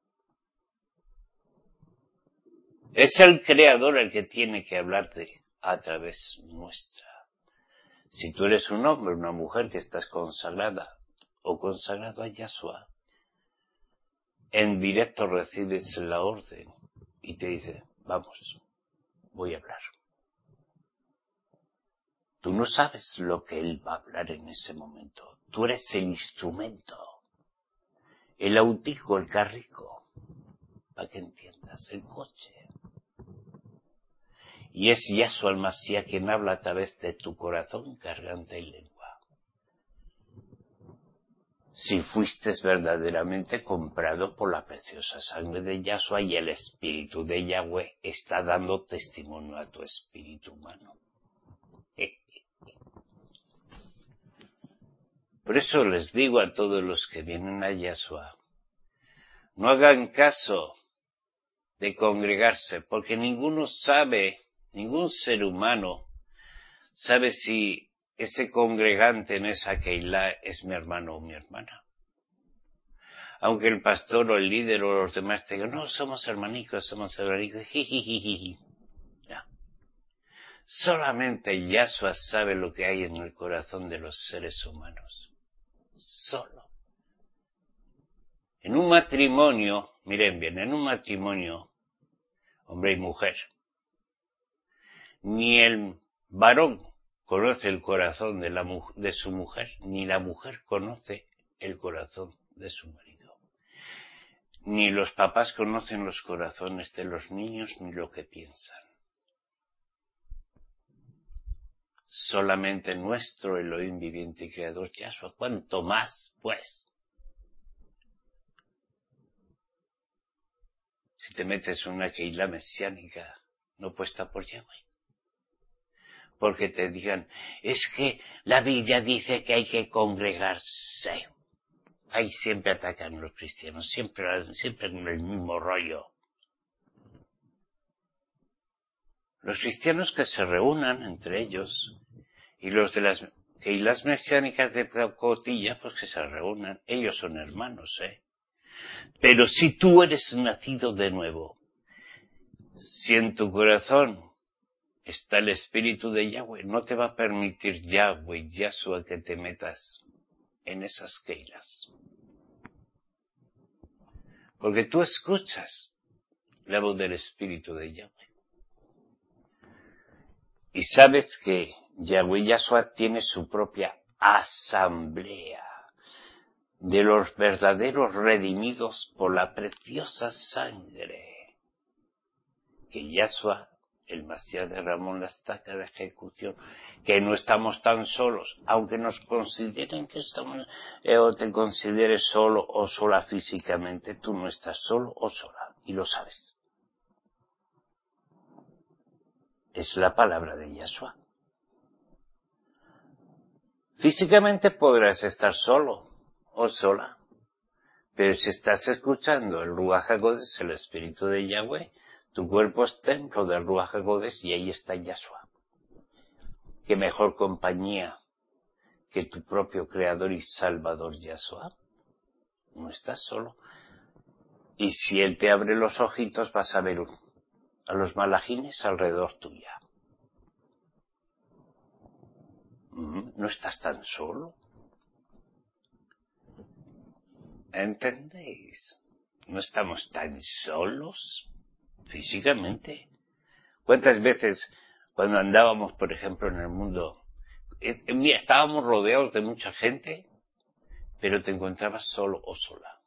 Es el Creador el que tiene que hablarte a través nuestra. Si tú eres un hombre o una mujer que estás consagrada o consagrado a Yahshua, en directo recibes la orden y te dice, vamos, voy a hablar. Tú no sabes lo que Él va a hablar en ese momento. Tú eres el instrumento, el autico, el carrico, para que entiendas, el coche. Y es Yahshua el Mashiach quien habla a través de tu corazón, garganta y lengua. Si fuiste verdaderamente comprado por la preciosa sangre de Yahshua y el Espíritu de Yahweh está dando testimonio a tu espíritu humano. Por eso les digo a todos los que vienen a Yahshua, no hagan caso de congregarse, porque ninguno sabe, ningún ser humano sabe si ese congregante en esa Keilah es mi hermano o mi hermana. Aunque el pastor o el líder o los demás te digan, no, somos hermanicos, somos hermanicos, jijijiji. No. Solamente Yahshua sabe lo que hay en el corazón de los seres humanos. Solo. En un matrimonio, miren bien, en un matrimonio, hombre y mujer, ni el varón conoce el corazón de, la, de su mujer, ni la mujer conoce el corazón de su marido. Ni los papás conocen los corazones de los niños ni lo que piensan. Solamente nuestro Elohim viviente y creador Yahshua. ¿Cuánto más, pues? Si te metes en una Keilah mesiánica no puesta por Yahweh. Porque te digan, es que la Biblia dice que hay que congregarse. Ahí siempre atacan los cristianos, siempre, siempre en el mismo rollo. Los cristianos que se reúnan entre ellos y los de las Keilahs mesiánicas de Pacotilla, pues que se reúnan. Ellos son hermanos, ¿eh? Pero si tú eres nacido de nuevo, si en tu corazón está el Espíritu de Yahweh, no te va a permitir Yahweh, Yahshua, que te metas en esas Keilahs. Porque tú escuchas la voz del Espíritu de Yahweh. Y sabes que Yahweh Yahshua tiene su propia asamblea de los verdaderos redimidos por la preciosa sangre que Yahshua, el Mashiach, derramó en la estaca de ejecución, que no estamos tan solos, aunque nos consideren que estamos, eh, o te consideres solo o sola físicamente, tú no estás solo o sola, y lo sabes. Es la palabra de Yahshua. Físicamente podrás estar solo o sola, pero si estás escuchando el Ruach HaKodesh, el Espíritu de Yahweh, tu cuerpo es templo del Ruach HaKodesh y ahí está Yahshua. ¿Qué mejor compañía que tu propio Creador y Salvador Yahshua? No estás solo. Y si Él te abre los ojitos, vas a ver a los malajines alrededor tuya. No estás tan solo. ¿Entendéis? No estamos tan solos físicamente. ¿Cuántas veces cuando andábamos, por ejemplo, en el mundo, eh, mira, estábamos rodeados de mucha gente, pero te encontrabas solo o sola?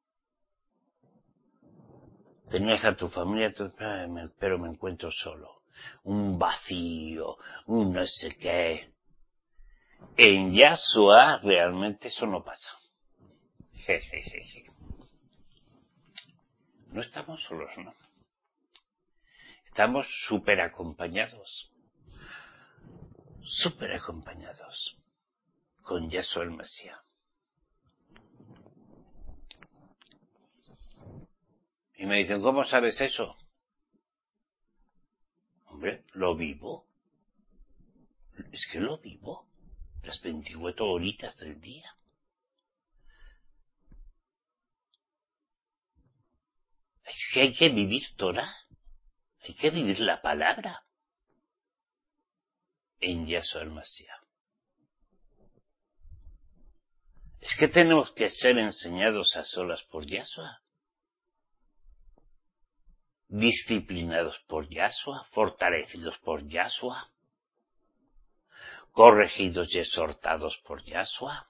Tenías a tu familia, tu, pero me encuentro solo. Un vacío, un no sé qué. En Yahshua realmente eso no pasa. Jejeje. No estamos solos, ¿no? Estamos súper acompañados. Súper acompañados. Con Yahshua el Mesías. Y me dicen, ¿cómo sabes eso? Hombre, lo vivo. Es que lo vivo. Las veinticuatro horitas del día. Es que hay que vivir Torah. Hay que vivir la palabra. En Yahshua el Mesías. Es que tenemos que ser enseñados a solas por Yahshua. Disciplinados por Yahshua, fortalecidos por Yahshua, corregidos y exhortados por Yahshua.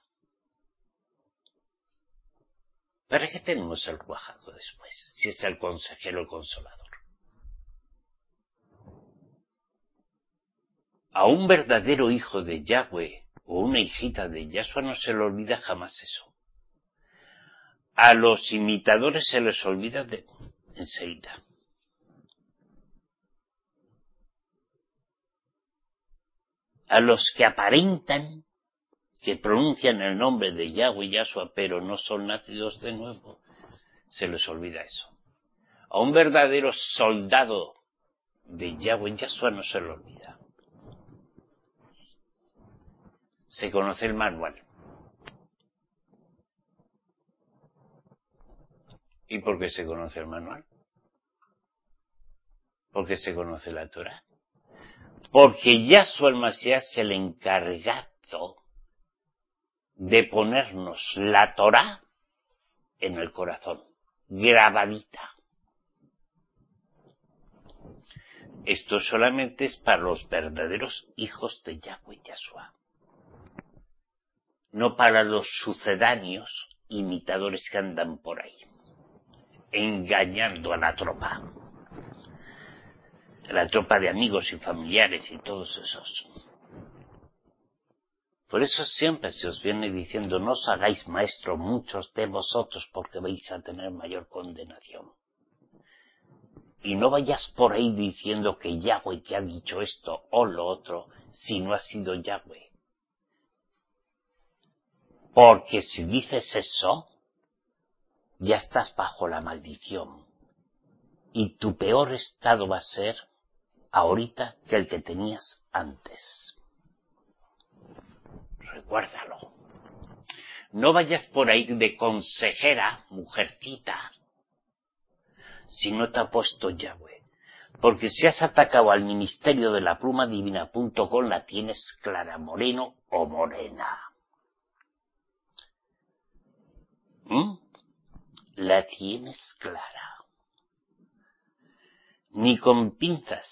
¿Para qué tenemos el cuajado después, si es el consejero, el consolador? A un verdadero hijo de Yahweh o una hijita de Yahshua no se le olvida jamás eso. A los imitadores se les olvida de enseguida. A los que aparentan que pronuncian el nombre de Yahweh y Yahshua, pero no son nacidos de nuevo, se les olvida eso. A un verdadero soldado de Yahweh y Yahshua no se le olvida. Se conoce el manual. ¿Y por qué se conoce el manual? ¿Por qué se conoce la Torah? Porque Yahshua el Mesías es el encargado de ponernos la Torah en el corazón, grabadita. Esto solamente es para los verdaderos hijos de Yahweh y Yahshua, no para los sucedáneos imitadores que andan por ahí, engañando a la tropa, a la tropa de amigos y familiares y todos esos. Por eso siempre se os viene diciendo, no os hagáis maestro muchos de vosotros porque vais a tener mayor condenación. Y no vayas por ahí diciendo que Yahweh que ha dicho esto o lo otro, si no ha sido Yahweh. Porque si dices eso, ya estás bajo la maldición. Y tu peor estado va a ser ahorita que el que tenías antes. Recuérdalo. No vayas por ahí de consejera, mujercita, si no te ha puesto Yahweh. Porque si has atacado al ministerio de la pluma divina punto com, la tienes clara, moreno o morena. ¿Mm? La tienes clara. Ni con pinzas.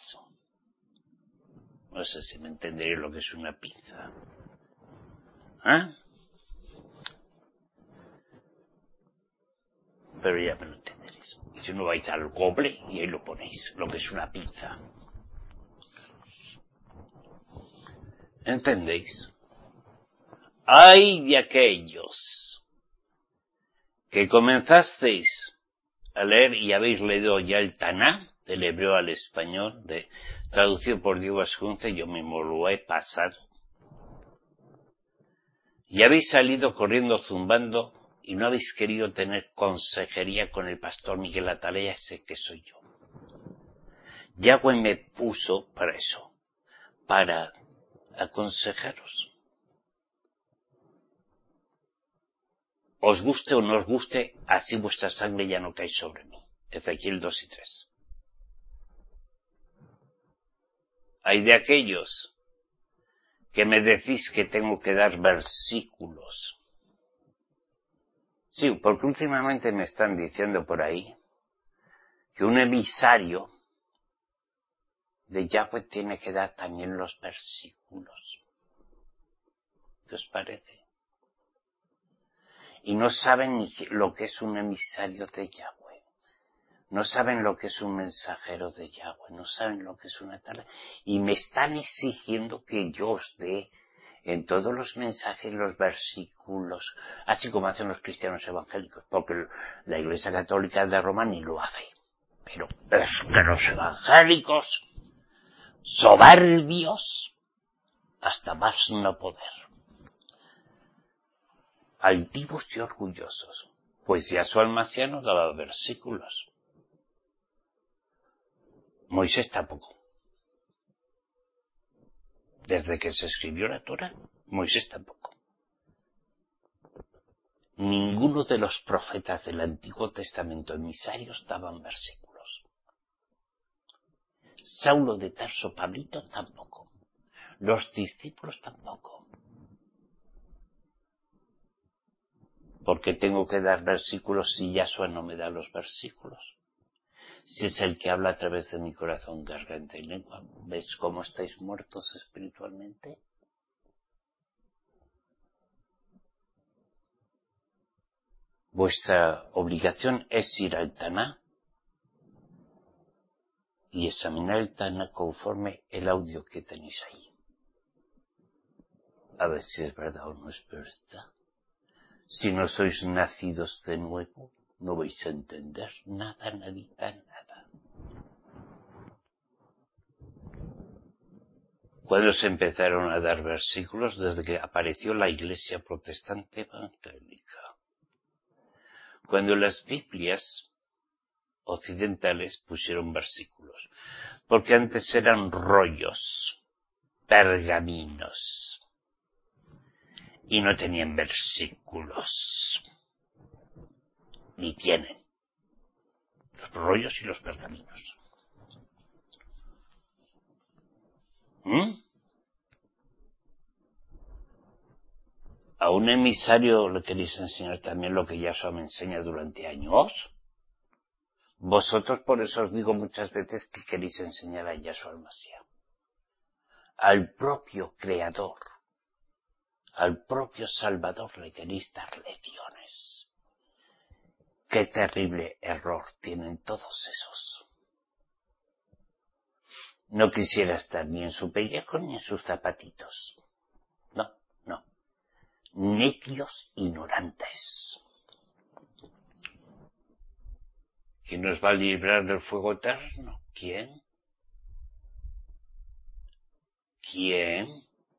No sé si me entenderéis lo que es una pinza. ¿Ah? Pero ya me lo entenderéis. Y si no vais al Google y ahí lo ponéis, lo que es una pinza. ¿Entendéis? Ay de aquellos que comenzasteis a leer y habéis leído ya el Taná, del hebreo al español, de, traducido por Diego Ascunce, yo mismo lo he pasado. Y habéis salido corriendo zumbando y no habéis querido tener consejería con el pastor Miguel Atalaya, ese que soy yo. Yahweh me puso para eso, para aconsejaros. Os guste o no os guste, así vuestra sangre ya no cae sobre mí. Ezequiel dos y tres. Hay de aquellos que me decís que tengo que dar versículos. Sí, porque últimamente me están diciendo por ahí que un emisario de Yahweh tiene que dar también los versículos. ¿Qué os parece? Y no saben ni lo que es un emisario de Yahweh. No saben lo que es un mensajero de Yahweh. No saben lo que es una tal. Y me están exigiendo que yo os dé en todos los mensajes los versículos, así como hacen los cristianos evangélicos, porque la Iglesia Católica de Roma ni lo hace. Pero es que los evangélicos, soberbios, hasta más no poder, altivos y orgullosos, pues Yahshua el Mashiach nos daba versículos. Moisés tampoco. Desde que se escribió la Torá, Moisés tampoco. Ninguno de los profetas del Antiguo Testamento emisarios daban versículos. Saulo de Tarso, Pablito tampoco. Los discípulos tampoco. ¿Por qué tengo que dar versículos si Yahshua no me da los versículos? Si es el que habla a través de mi corazón, garganta y lengua. ¿Ves cómo estáis muertos espiritualmente? Vuestra obligación es ir al Taná y examinar el Taná conforme el audio que tenéis ahí. A ver si es verdad o no es verdad. Si no sois nacidos de nuevo, no vais a entender nada, nadita, nada. Cuando se empezaron a dar versículos, desde que apareció la Iglesia Protestante Evangélica. Cuando las Biblias occidentales pusieron versículos, porque antes eran rollos, pergaminos, y no tenían versículos, ni tienen, los rollos y los pergaminos. ¿Mm? ¿A un emisario le queréis enseñar también lo que Yahshua me enseña durante años? Vosotros, por eso os digo muchas veces que queréis enseñar a Yahshua al Mashiach, al propio Creador, al propio Salvador le queréis dar lecciones. Qué terrible error tienen todos esos. No quisiera estar ni en su pellejo ni en sus zapatitos. No, no. Necios ignorantes. ¿Quién nos va a librar del fuego eterno? ¿Quién? ¿Quién?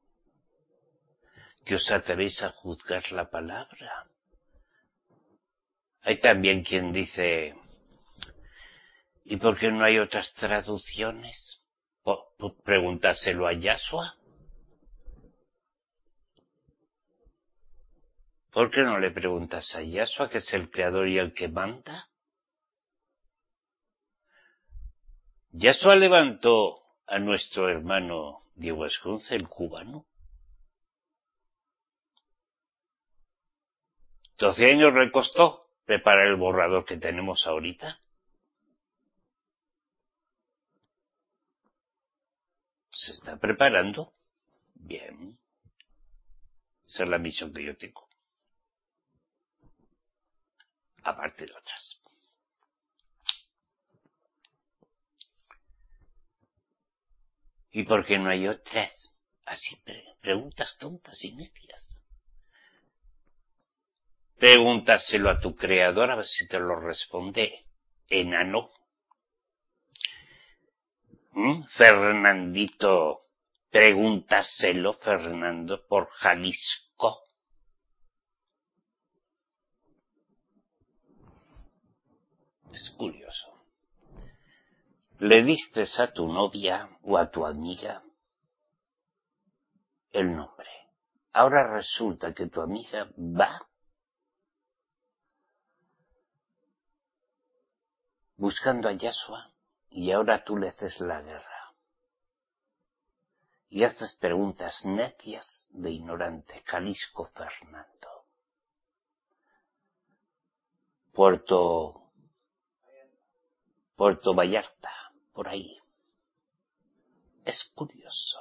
¿Que os atrevéis a juzgar la palabra? Hay también quien dice, ¿y por qué no hay otras traducciones? Pregúntaselo a Yahshua. ¿Por qué no le preguntas a Yahshua, que es el creador y el que manda? Yahshua levantó a nuestro hermano Diego Escunce, el cubano. Doce años le costó preparar el borrador que tenemos ahorita. Se está preparando. Bien. Esa es la misión que yo tengo. Aparte de otras. ¿Y por qué no hay otras? Así, preguntas tontas y necias. Pregúntaselo a tu creador a ver si te lo responde, enano. ¿Mm? Fernandito, pregúntaselo, Fernando, por Jalisco. Es curioso. Le diste a tu novia o a tu amiga el nombre. Ahora resulta que tu amiga va buscando a Yahshua y ahora tú le haces la guerra. Y haces preguntas necias de ignorante. Jalisco Fernando. Puerto, Puerto Vallarta, por ahí. Es curioso.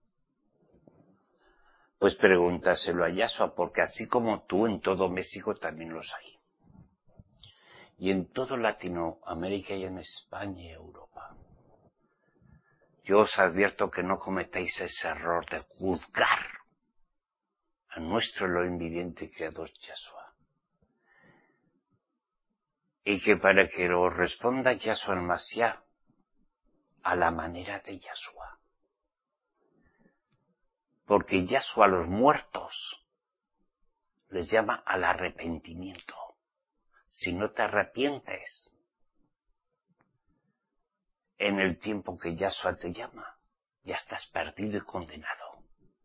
Pues pregúntaselo a Yashua, porque así como tú, en todo México también los hay. Y en todo Latinoamérica y en España y Europa. Yo os advierto que no cometáis ese error de juzgar a nuestro Elohim viviente y creador Yashua. Y que para que os responda Yashua el Mashiach a la manera de Yashua. Porque Yashua a los muertos les llama al arrepentimiento. Si no te arrepientes en el tiempo que Yashua te llama, ya estás perdido y condenado.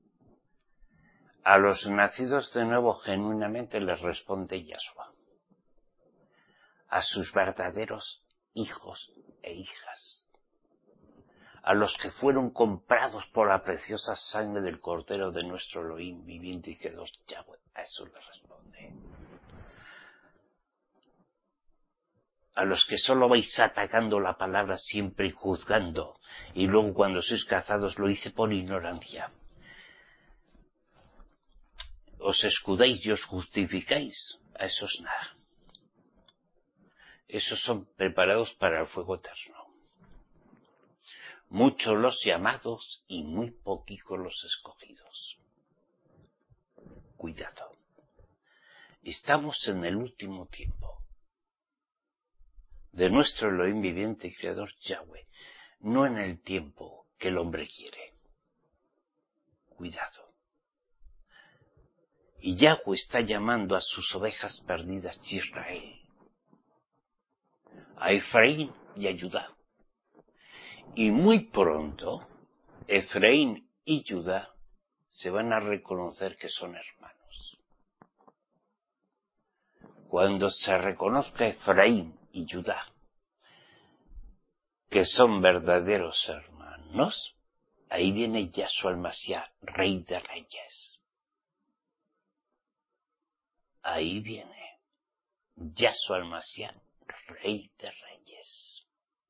A los nacidos de nuevo genuinamente les responde Yashua. A sus verdaderos hijos e hijas. A los que fueron comprados por la preciosa sangre del Cordero de nuestro Elohim viviente y creador Yahweh, a eso les responde. A los que solo vais atacando la palabra siempre y juzgando, y luego cuando sois cazados lo hice por ignorancia. Os escudáis y os justificáis, a esos nada. Esos son preparados para el fuego eterno. Muchos los llamados y muy poquitos los escogidos. Cuidado. Estamos en el último tiempo de nuestro Elohim viviente y creador Yahweh, no en el tiempo que el hombre quiere. Cuidado. Y Yahweh está llamando a sus ovejas perdidas de Israel, a Efraín y a Judá. Y muy pronto, Efraín y Judá se van a reconocer que son hermanos. Cuando se reconozca Efraín y Judá, que son verdaderos hermanos, ahí viene Yashua el Mashiach, Rey de Reyes. Ahí viene Yashua el Mashiach, Rey de Reyes.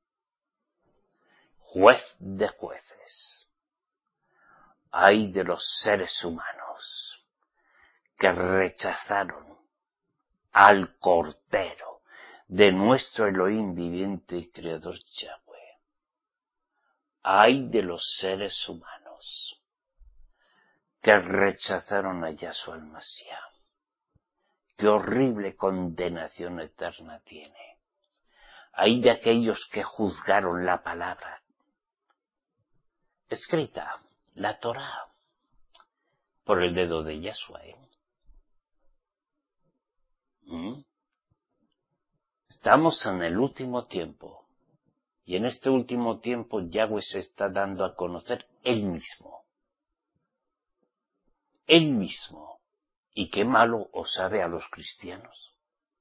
Juez de jueces. Ay de los seres humanos que rechazaron al Cordero de nuestro Elohim viviente y creador Yahweh. Ay de los seres humanos que rechazaron a Yashua el Mashiach. Qué horrible condenación eterna tiene. Ay de aquellos que juzgaron la palabra escrita, la Torá, por el dedo de Yashua, ¿eh? ¿Mm? Estamos en el último tiempo, y en este último tiempo Yahweh se está dando a conocer Él mismo. Él mismo. ¿Y qué malo os sabe a los cristianos?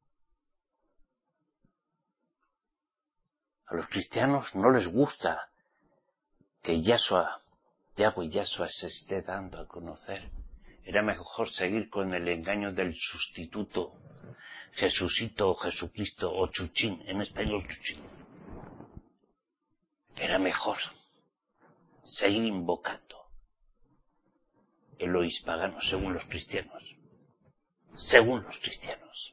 A los cristianos no les gusta que Yahshua, Yahweh Yahshua se esté dando a conocer. Era mejor seguir con el engaño del sustituto, Jesucito o Jesucristo o Chuchín, en español Chuchín. Era mejor seguir invocando Elohim pagano según los cristianos. Según los cristianos.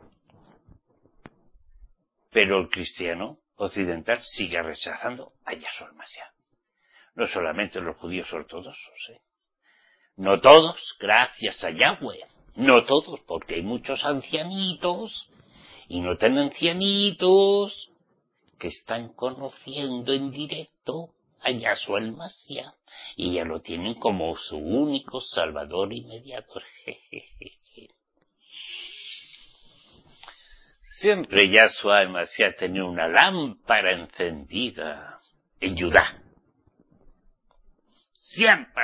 Pero el cristiano occidental sigue rechazando a Yahshua el Mashiach. No solamente los judíos ortodoxos, ¿eh? No todos, gracias a Yahweh. No todos, porque hay muchos ancianitos y no tan ancianitos que están conociendo en directo a Yahshua el Mashiach y ya lo tienen como su único salvador y mediador. Siempre Yahshua el Mashiach tenía una lámpara encendida en Judá. Siempre.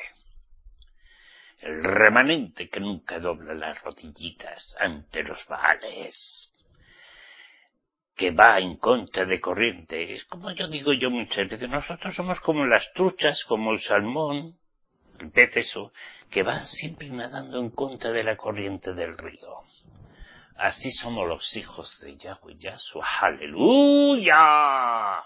El remanente que nunca dobla las rodillitas ante los Baales, que va en contra de corriente. Es como yo digo yo muchas veces, nosotros somos como las truchas, como el salmón, el pez eso, que va siempre nadando en contra de la corriente del río. Así somos los hijos de Yahweh Yahshua. ¡Aleluya!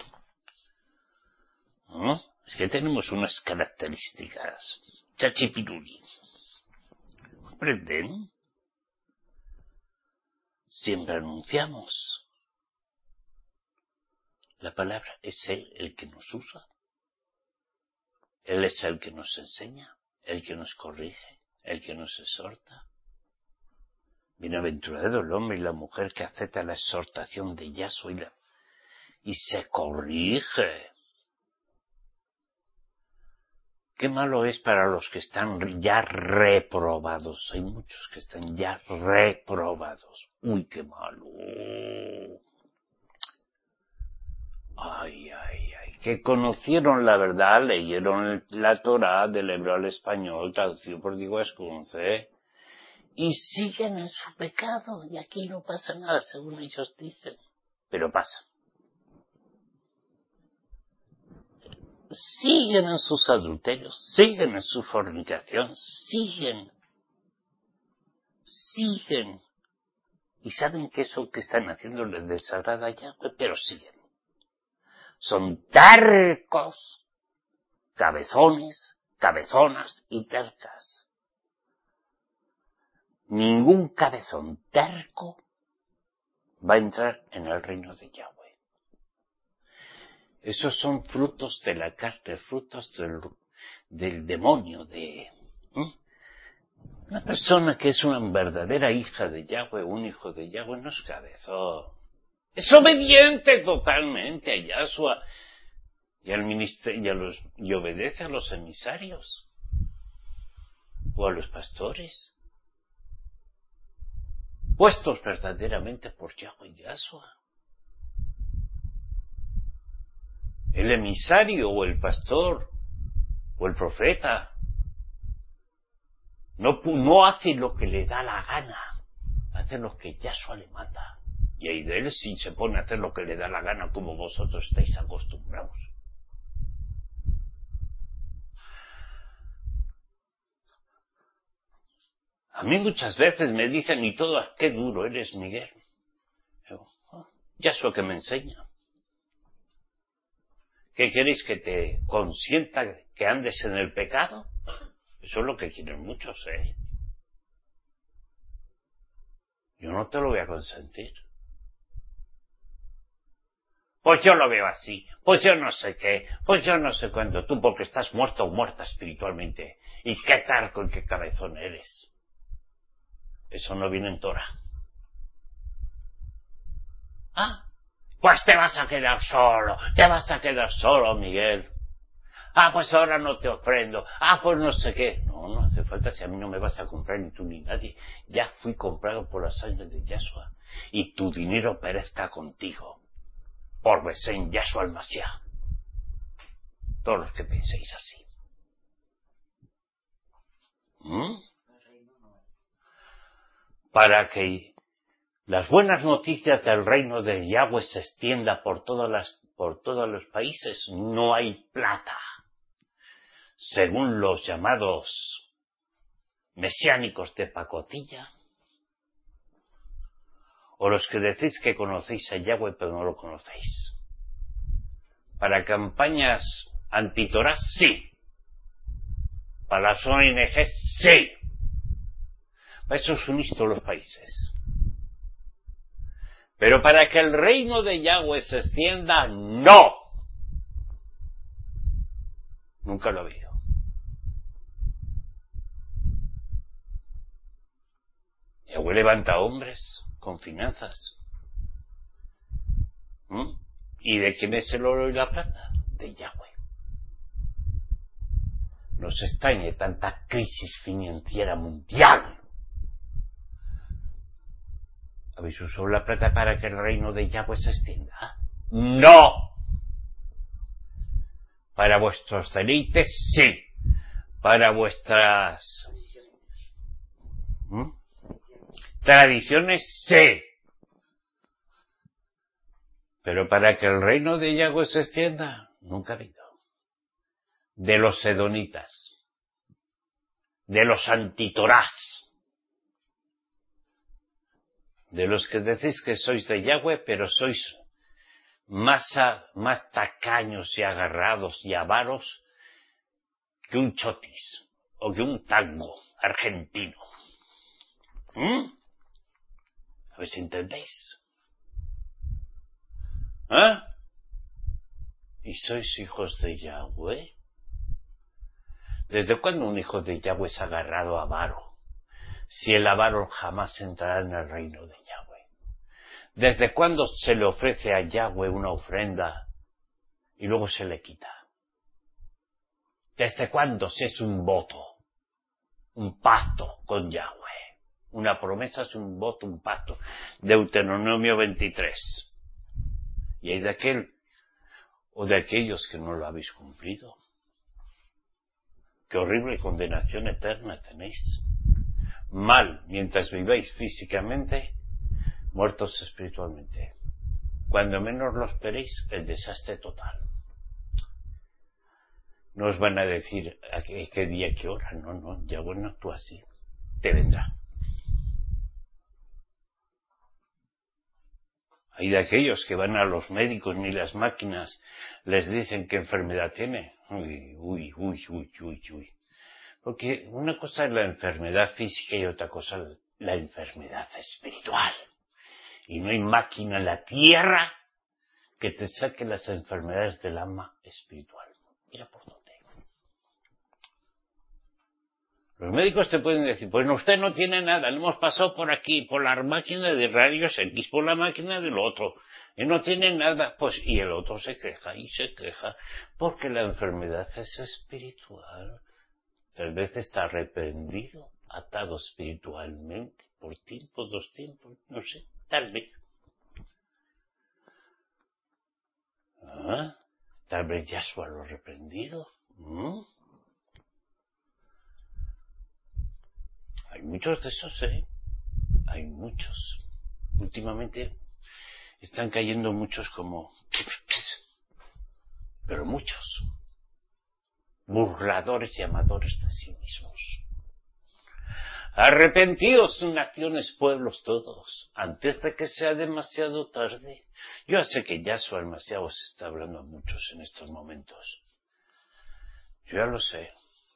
¿No? Es que tenemos unas características. Chachipiruli. ¿Comprenden? Siempre anunciamos. La palabra es Él el que nos usa. Él es el que nos enseña, el que nos corrige, el que nos exhorta. Bienaventurado el hombre y la mujer que acepta la exhortación de Yahshua y, la, y se corrige. Qué malo es para los que están ya reprobados. Hay muchos que están ya reprobados. Uy, qué malo. Ay, ay, ay. Que conocieron la verdad, leyeron la Torá del hebreo al español, traducido por Diego Ascunce, y siguen en su pecado. Y aquí no pasa nada, según ellos dicen. Pero pasa. Siguen en sus adulterios, siguen en su fornicación, siguen, siguen. Y saben que eso que están haciendo les desagrada a Yahweh, pero siguen. Son tercos, cabezones, cabezonas y tercas. Ningún cabezón terco va a entrar en el reino de Yahweh. Esos son frutos de la carne, frutos del, del demonio, de ¿eh? Una persona que es una verdadera hija de Yahweh, un hijo de Yahweh, no es cabezón. Es obediente totalmente a Yahshua y al ministerio, y, a los, y obedece a los emisarios o a los pastores, puestos verdaderamente por Yahweh y Yahshua. El emisario o el pastor o el profeta no, no hace lo que le da la gana, hace lo que Yahshua le manda. Y ahí de él sí se pone a hacer lo que le da la gana, como vosotros estáis acostumbrados. A mí muchas veces me dicen, y todo, qué duro eres, Miguel. Yo, oh, Yahshua que me enseña. ¿Qué queréis, que te consienta que andes en el pecado? Eso es lo que quieren muchos, ¿eh? Yo no te lo voy a consentir. Pues yo lo veo así, pues yo no sé qué, pues yo no sé cuándo, tú porque estás muerto o muerta espiritualmente. Y qué tarco y qué cabezón eres. Eso no viene en Torah. Ah, pues te vas a quedar solo, te vas a quedar solo, Miguel. Ah, pues ahora no te ofrendo. Ah, pues no sé qué. No, no hace falta, si a mí no me vas a comprar ni tú ni nadie. Ya fui comprado por la sangre de Yahshua. Y tu dinero perezca contigo. Por Besén Yahshua al Mashiach. Todos los que penséis así. ¿Mm? Para que las buenas noticias del reino de Yahweh se extienda por todas las, por todos los países, no hay plata. Según los llamados mesiánicos de pacotilla, o los que decís que conocéis a Yahweh pero no lo conocéis. Para campañas antitorá, sí. Para las O N G, sí. Para eso os unís todos los países. Pero para que el reino de Yahweh se extienda, no. Nunca lo he oído. Yahweh levanta hombres con finanzas. ¿Mm? ¿Y de quién es el oro y la plata? De Yahweh. Nos extrañe tanta crisis financiera mundial. ¿Habéis usado la plata para que el reino de Yahweh se extienda? ¡No! Para vuestros deleites, sí. Para vuestras ¿Mm? tradiciones, sí. Pero para que el reino de Yahweh se extienda, nunca ha habido. De los edonitas, de los antitorás, de los que decís que sois de Yahweh, pero sois más, a, más tacaños y agarrados y avaros que un chotis o que un tango argentino. ¿Mm? A ver si entendéis. ¿Ah? ¿Y sois hijos de Yahweh? ¿Desde cuándo un hijo de Yahweh es agarrado a avaro? Si el avaro jamás entrará en el reino de Yahweh. ¿Desde cuándo se le ofrece a Yahweh una ofrenda y luego se le quita? ¿Desde cuándo se es un voto, un pacto con Yahweh? Una promesa es un voto, un pacto. Deuteronomio veintitrés. Y hay de aquel o de aquellos que no lo habéis cumplido. Qué horrible condenación eterna tenéis. Mal mientras vivéis físicamente, muertos espiritualmente. Cuando menos lo esperéis, el desastre total. No os van a decir a qué, qué día, qué hora. No, no, Yahweh no actúa así. Te vendrá. Hay de aquellos que van a los médicos ni las máquinas les dicen qué enfermedad tiene. Uy, uy, uy, uy, uy, uy. Porque una cosa es la enfermedad física y otra cosa la enfermedad espiritual. Y no hay máquina en la tierra que te saque las enfermedades del alma espiritual. Mira por dónde. Los médicos te pueden decir, pues no, usted no tiene nada, le hemos pasado por aquí, por la máquina de rayos X, por la máquina del otro, y no tiene nada, pues, y el otro se queja y se queja, porque la enfermedad es espiritual. Tal vez está arrepentido, atado espiritualmente, por tiempo, dos tiempos, no sé, tal vez. ¿Ah? Tal vez Yahshua lo ha reprendido. ¿Mm? Hay muchos de esos, ¿eh? Hay muchos. Últimamente están cayendo muchos como... pero muchos. Burladores y amadores de sí mismos. Arrepentíos, naciones, pueblos todos, antes de que sea demasiado tarde. Yo sé que Yahshua el Mashiach os está hablando a muchos en estos momentos. Yo ya lo sé.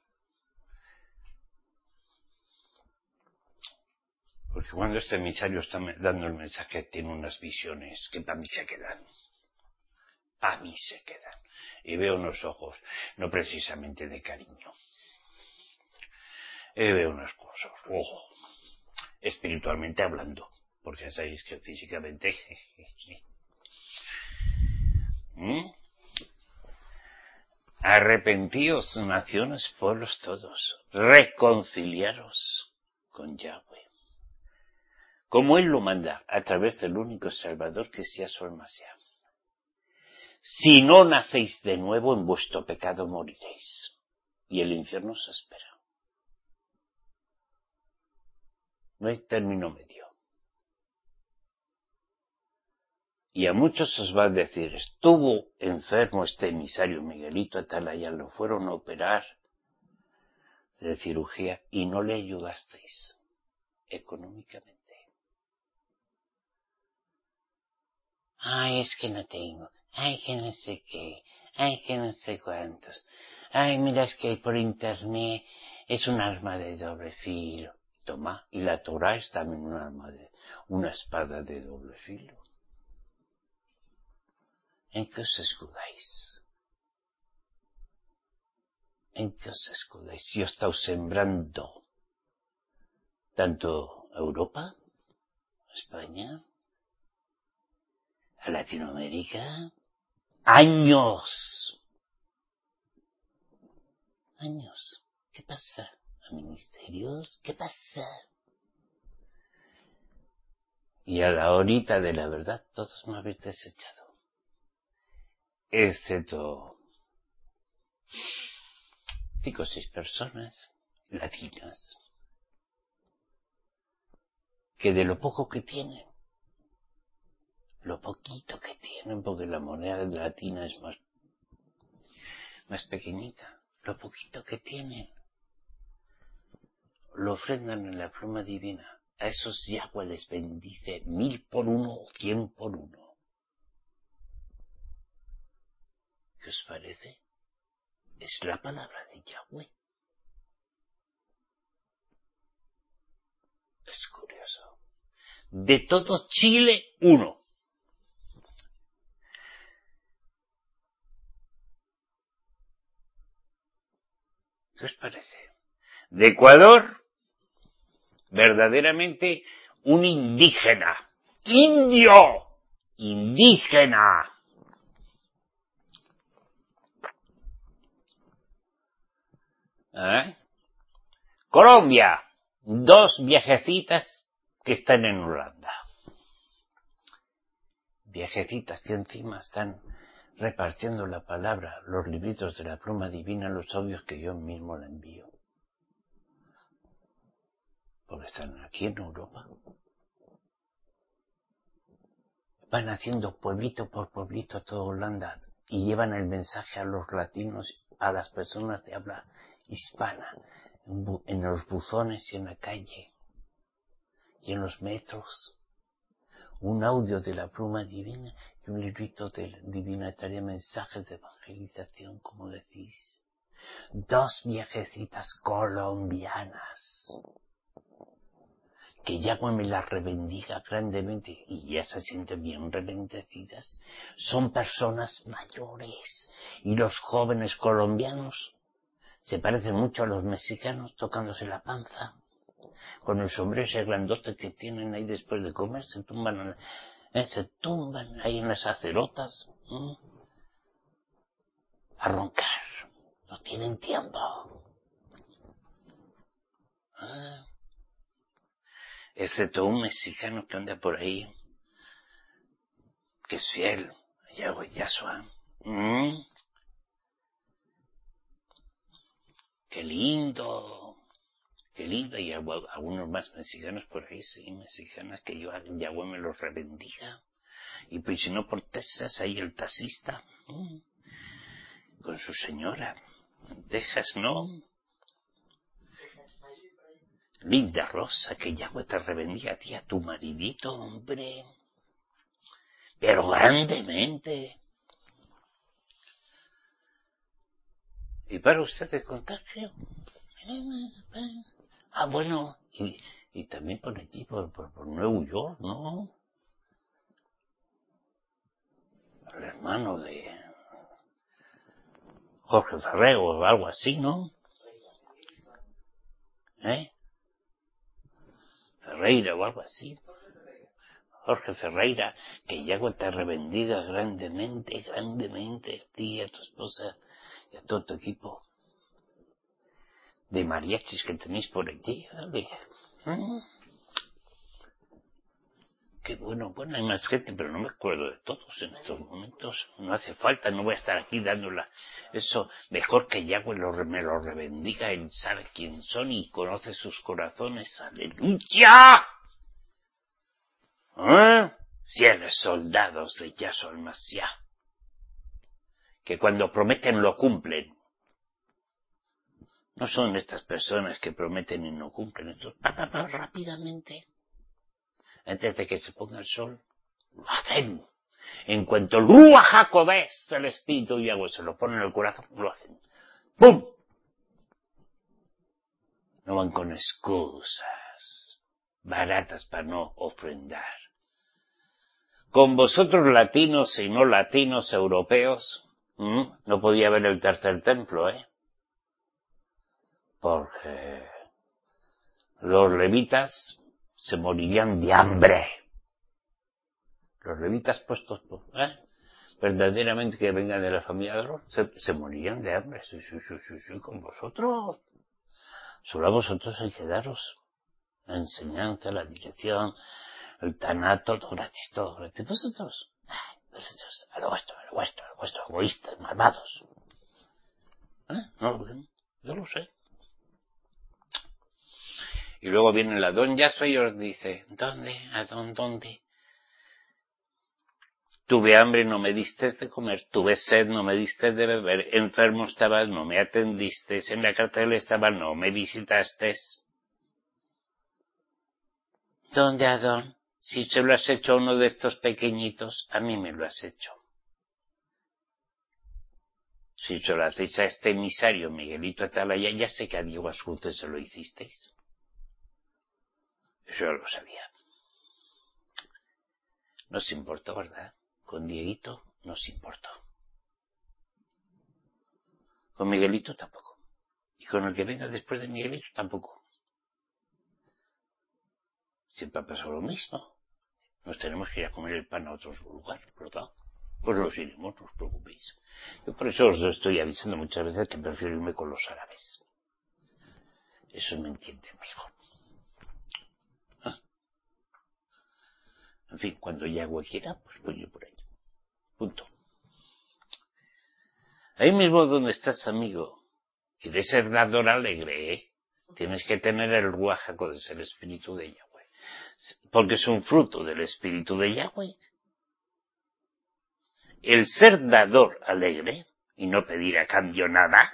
Porque cuando este emisario está dando el mensaje, tiene unas visiones que para mí se quedan. Para mí se quedan. Y veo unos ojos, no precisamente de cariño. Y veo unas cosas, ojo, espiritualmente hablando. Porque ya sabéis que físicamente... ¿Mm? Arrepentíos, naciones, pueblos todos. Reconciliaros con Yahweh. Como Él lo manda, a través del único Salvador que es Yahshua el Mashiach. Si no nacéis de nuevo, en vuestro pecado moriréis. Y el infierno os espera. No hay término medio. Y a muchos os va a decir, estuvo enfermo este emisario Miguelito Atalaya, lo fueron a operar de cirugía y no le ayudasteis económicamente. Ay, es que no tengo. Ay, que no sé qué. Ay, que no sé cuántos. Ay, mira, es que por internet es un arma de doble filo. Toma, y la Torah es también un arma de, una espada de doble filo. ¿En qué os escudáis? ¿En qué os escudáis? Si os estáis sembrando tanto a Europa, a España, a Latinoamérica, años, años. ¿Qué pasa? ¿A ministerios? ¿Qué pasa? Y a la horita de la verdad todos me habéis desechado. Excepto cinco o seis personas latinas que de lo poco que tienen, lo poquito que tienen, porque la moneda latina es más, más pequeñita, lo poquito que tienen, lo ofrendan en la pluma divina. a esos Yahweh les bendice mil por uno o cien por uno. ¿Qué os parece? Es la palabra de Yahweh. Es curioso. De todo Chile, uno. ¿Qué os parece? De Ecuador, verdaderamente un indígena. ¡Indio! ¡Indígena! ¿Eh? Colombia, dos viejecitas que están en Holanda. Viejecitas que encima están repartiendo la palabra, los libritos de la pluma divina, los audios que yo mismo la envío. Porque están aquí en Europa. Van haciendo pueblito por pueblito toda Holanda y llevan el mensaje a los latinos, a las personas de habla hispana, en, bu- en los buzones y en la calle y en los metros. Un audio de la pluma divina y un librito de divinataria, mensajes de evangelización, como decís. Dos viejecitas colombianas que Yahweh me las rebendiga grandemente y ya se sienten bien rebendecidas. Son personas mayores y los jóvenes colombianos se parecen mucho a los mexicanos tocándose la panza con el sombrero ese grandote que tienen ahí después de comer. Se tumban, eh, se tumban ahí en las acerotas ¿eh? a roncar. No tienen tiempo. ¿Eh? Excepto un mexicano que anda por ahí, que es él, Yahweh Yahshua. ¿Mm? Qué lindo, qué lindo. Y algunos más mexicanos por ahí, sí, mexicanas, que yo, Yahweh me los rebendiga. Y pues si no por Texas, ahí el taxista, ¿Mm? con su señora. Texas, ¿no? Linda Rosa, que Yahweh te rebendiga a ti, a tu maridito, hombre. Pero grandemente. ¿Y para ustedes contagio? Ah, bueno, y, y también por aquí, por, por, por Nueva York, ¿no? El hermano de Jorge Ferrero o algo así, ¿no? ¿Eh? Ferreira o algo así. Jorge Ferreira, que Yahweh te rebendiga grandemente, grandemente, a ti, a tu esposa y a todo tu equipo de mariachis que tenéis por allí, ¿vale? ¿Mm? Qué bueno, bueno, hay más gente, pero no me acuerdo de todos en estos momentos. No hace falta, no voy a estar aquí dándola. Eso, mejor que Yahweh lo, me lo rebendiga, él sabe quién son y conoce sus corazones. ¡Aleluya! ¿Eh? Fieles soldados de Yahshua el Mashiach, que cuando prometen lo cumplen. No son estas personas que prometen y no cumplen. Esto pa, pa, pa, rápidamente, antes de que se ponga el sol, lo hacen. En cuanto el Ruach HaKodesh, el Espíritu y Yahweh se lo pone en el corazón, lo hacen. ¡Pum! No van con excusas baratas para no ofrendar. Con vosotros latinos y no latinos europeos, ¿m? no podía haber el tercer templo, ¿eh? Porque los levitas se morirían de hambre. Los levitas puestos, ¿eh? verdaderamente que vengan de la familia de Aarón, se, se morirían de hambre. Sí, sí, sí, sí, sí, con vosotros. Solo a vosotros hay que daros la enseñanza, la dirección, el tanato, todo gratis, todo gratis. Vosotros, ay, vosotros, a lo vuestro, a lo vuestro, a lo vuestro, egoístas, malvados. ¿Eh? ¿No lo ven? Yo lo sé. Y luego viene la don Yahshua y os dice, ¿dónde? ¿A dónde? ¿Dónde? Tuve hambre, no me diste de comer. Tuve sed, no me diste de beber. Enfermo estabas, no me atendiste. En la cárcel estaba, no me visitaste. ¿Dónde, Adón? Si se lo has hecho a uno de estos pequeñitos, a mí me lo has hecho. Si se lo hacéis a este emisario Miguelito Atalaya, ya sé que a Diego Ascute se lo hicisteis. Eso yo lo sabía. Nos importó, ¿verdad? Con Dieguito nos importó. Con Miguelito tampoco. Y con el que venga después de Miguelito tampoco. Siempre ha pasado lo mismo. Nos tenemos que ir a comer el pan a otros lugares, ¿verdad? Pues los iremos, no os preocupéis. Yo por eso os estoy avisando muchas veces que prefiero irme con los árabes. Eso me entiende mejor. ¿Ah? En fin, cuando Yagüe quiera, pues voy yo por ahí. Punto. Ahí mismo donde estás, amigo, quieres ser dador alegre, ¿eh? Tienes que tener el Ruach HaKodesh, el espíritu de Yahweh. Porque es un fruto del espíritu de Yahweh. El ser dador alegre y no pedir a cambio nada.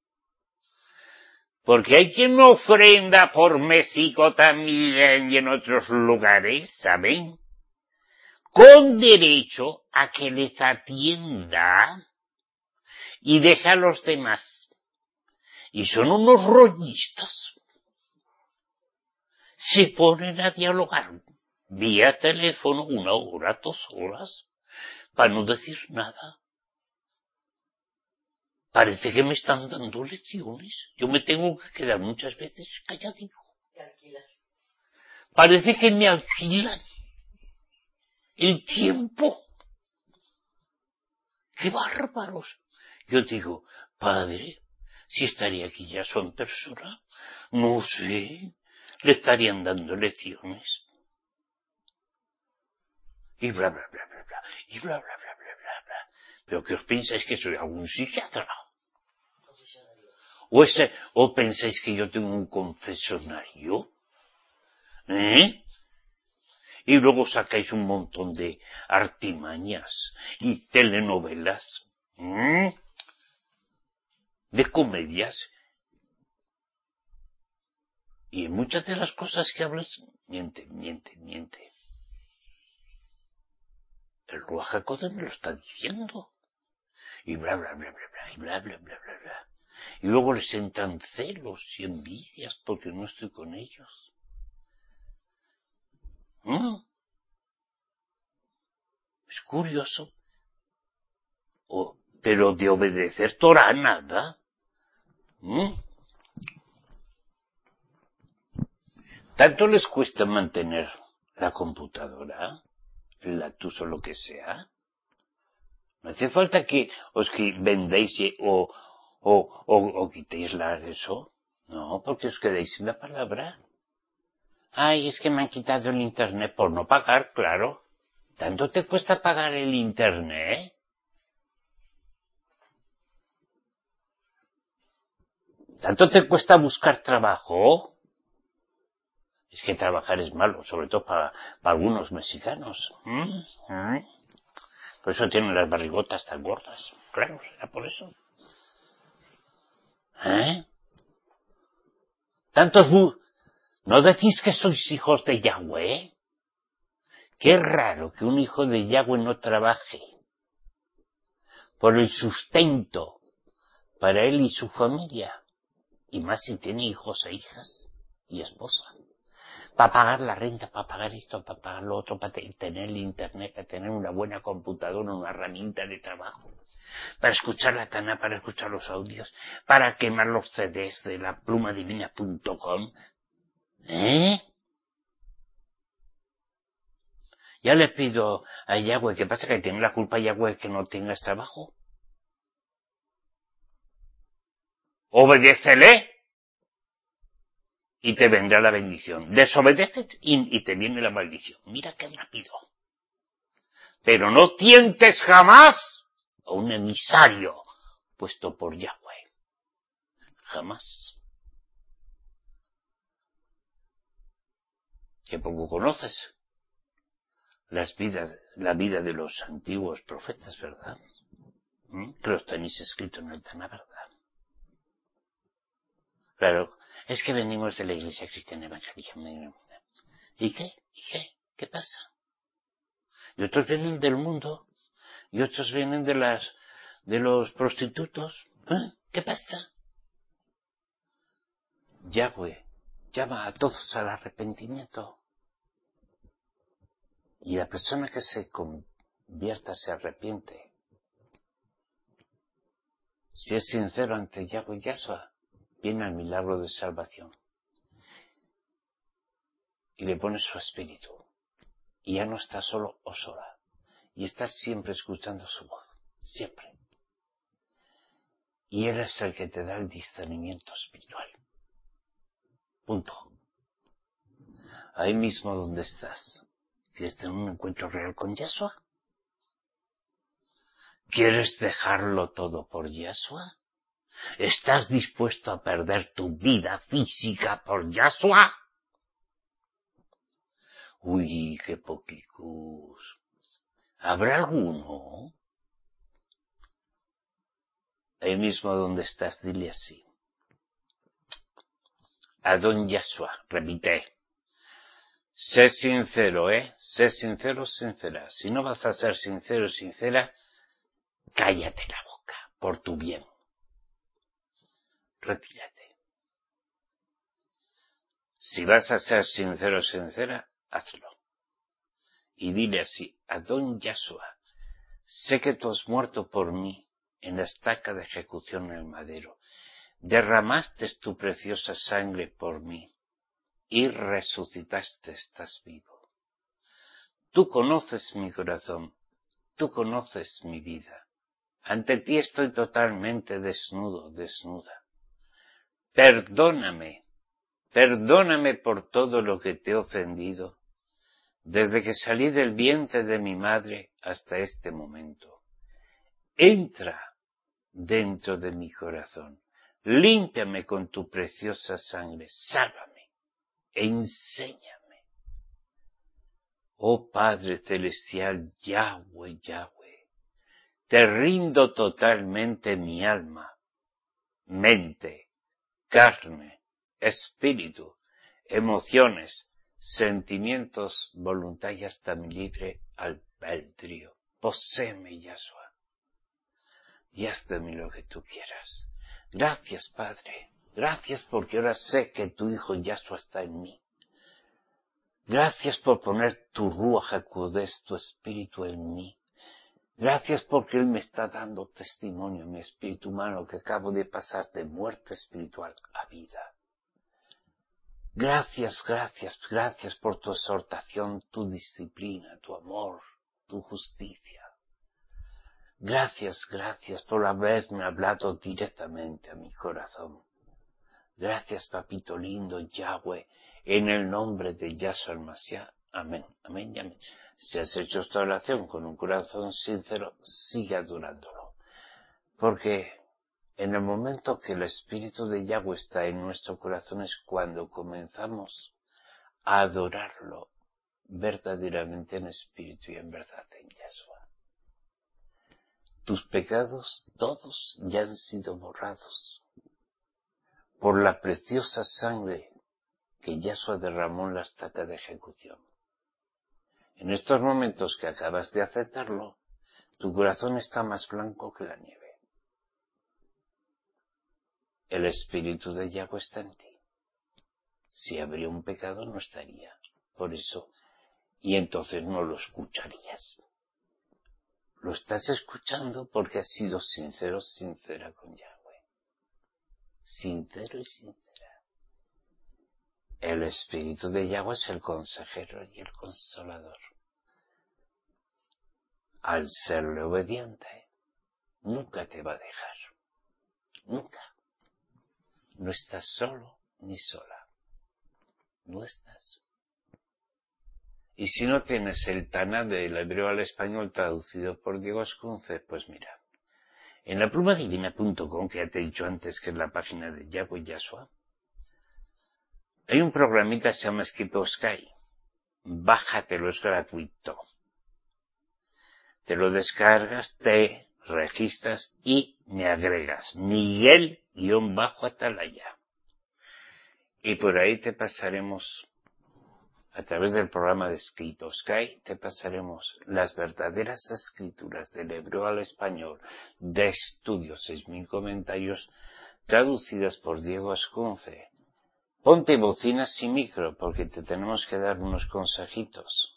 Porque hay quien ofrenda por México también y en otros lugares, ¿saben? Con derecho a que les atienda y deja a los demás. Y son unos rollistas. Se ponen a dialogar vía teléfono una hora, dos horas, para no decir nada. Parece que me están dando lecciones. Yo me tengo que quedar muchas veces calladito. Parece que me alquilan el tiempo. ¡Qué bárbaros! Yo digo, padre, si estaría aquí ya su en persona, no sé, le estarían dando lecciones. Y bla, bla, bla, bla, bla, y bla, bla, bla, bla, bla, bla. ¿Pero qué os pensáis que soy algún psiquiatra? ¿O, ese, ¿O pensáis que yo tengo un confesionario? ¿Eh? Y luego sacáis un montón de artimañas y telenovelas, ¿eh? De comedias. Y en muchas de las cosas que hablas, miente, miente, miente. El Ruach HaKodesh me lo está diciendo. Y bla, bla, bla, bla, bla, y bla, bla, bla, bla, bla. Y luego les entran celos y envidias porque no estoy con ellos. ¿Mm? Es curioso. Oh, pero de obedecer Torah nada. ¿Mm? ¿Tanto les cuesta mantener la computadora, el Latus o lo que sea? No hace falta que os que vendéis o, o, o, o quitéis la eso. No, porque os quedéis sin la palabra. Ay, es que me han quitado el internet por no pagar, claro. ¿Tanto te cuesta pagar el internet? ¿Tanto te cuesta buscar trabajo? Es que trabajar es malo, sobre todo para, para algunos mexicanos. ¿Mm? ¿Mm? Por eso tienen las barrigotas tan gordas. Claro, será por eso. ¿Eh? ¿Tantos bu... ¿No decís que sois hijos de Yahweh? Qué raro que un hijo de Yahweh no trabaje por el sustento para él y su familia. Y más si tiene hijos e hijas y esposa. Para pagar la renta, para pagar esto, para pagar lo otro, para tener el internet, para tener una buena computadora, una herramienta de trabajo. Para escuchar la Tana, para escuchar los audios, para quemar los C Ds de la pluma divina punto com. ¿Eh? Ya le pido a Yahweh, ¿qué pasa? ¿Que tiene la culpa Yahweh que no tengas trabajo? Obedécele y te vendrá la bendición. Desobedeces y, y te viene la maldición. Mira qué rápido. Pero no tientes jamás a un emisario puesto por Yahweh. Jamás. Que poco conoces las vidas, la vida de los antiguos profetas, ¿verdad? ¿Mm? Que los tenéis escrito en el Taná, ¿verdad? Claro, es que venimos de la Iglesia Cristiana Evangélica. ¿Y qué? ¿Y qué? ¿Qué pasa? Y otros vienen del mundo, y otros vienen de las, de los prostitutos. ¿Eh? ¿Qué pasa? Yahweh llama a todos al arrepentimiento. Y la persona que se convierta, se arrepiente, si es sincero ante Yahweh Yahshua, viene al milagro de salvación. Y le pone su espíritu. Y ya no está solo o sola. Y está siempre escuchando su voz. Siempre. Y Él es el que te da el discernimiento espiritual. Punto. Ahí mismo donde estás. ¿Quieres tener un encuentro real con Yahshua? ¿Quieres dejarlo todo por Yahshua? ¿Estás dispuesto a perder tu vida física por Yahshua? Uy, qué poquicus. ¿Habrá alguno? Ahí mismo donde estás, dile así. Adón Yahshua, repite. Sé sincero, ¿eh? Sé sincero, sincera. Si no vas a ser sincero, sincera, cállate la boca, por tu bien. Retírate. Si vas a ser sincero, sincera, hazlo. Y dile así, Adón Yahshua, sé que tú has muerto por mí en la estaca de ejecución en el madero. Derramaste tu preciosa sangre por mí y resucitaste, estás vivo. Tú conoces mi corazón, tú conoces mi vida. Ante ti estoy totalmente desnudo, desnuda. Perdóname, perdóname por todo lo que te he ofendido, desde que salí del vientre de mi madre hasta este momento. Entra dentro de mi corazón, límpiame con tu preciosa sangre, sálvame, enséñame. Oh Padre Celestial, Yahweh, Yahweh, te rindo totalmente mi alma, mente, carne, espíritu, emociones, sentimientos, voluntad y hasta mi libre albedrío. Poséeme, Yahshua, y haz de mí lo que tú quieras. Gracias, Padre. Gracias porque ahora sé que tu Hijo Yahshua está en mí. Gracias por poner tu Ruach HaKodesh, tu espíritu en mí. Gracias porque Él me está dando testimonio, mi espíritu humano, que acabo de pasar de muerte espiritual a vida. Gracias, gracias, gracias por tu exhortación, tu disciplina, tu amor, tu justicia. Gracias, gracias por haberme hablado directamente a mi corazón. Gracias, papito lindo, Yahweh, en el nombre de Yahshua el Mashiach. Amén, amén y amén. Si has hecho esta oración con un corazón sincero, sigue adorándolo. Porque en el momento que el Espíritu de Yahweh está en nuestro corazón es cuando comenzamos a adorarlo verdaderamente en espíritu y en verdad en Yahshua. Tus pecados todos ya han sido borrados por la preciosa sangre que Yahshua derramó en la estaca de ejecución. En estos momentos que acabas de aceptarlo, tu corazón está más blanco que la nieve. El Espíritu de Yahweh está en ti. Si habría un pecado no estaría. Por eso, y entonces no lo escucharías. Lo estás escuchando porque has sido sincero, sincera con Yahweh. Sincero y sincera. El Espíritu de Yahweh es el consejero y el consolador. Al serle obediente, nunca te va a dejar. Nunca. No estás solo ni sola. No estás. Y si no tienes el Taná del hebreo al español traducido por Diego Ascunce, pues mira, en la pluma divina punto com, que ya te he dicho antes que es la página de Yahweh Yahshua, hay un programita que se llama Skip Sky. Bájatelo, es gratuito. Te lo descargas, te registras y me agregas Miguel-Atalaya. Y por ahí te pasaremos a través del programa de Escritos Sky, te pasaremos las verdaderas escrituras del hebreo al español de estudio, seis mil comentarios, traducidas por Diego Ascunce. Ponte bocinas y micro, porque te tenemos que dar unos consejitos.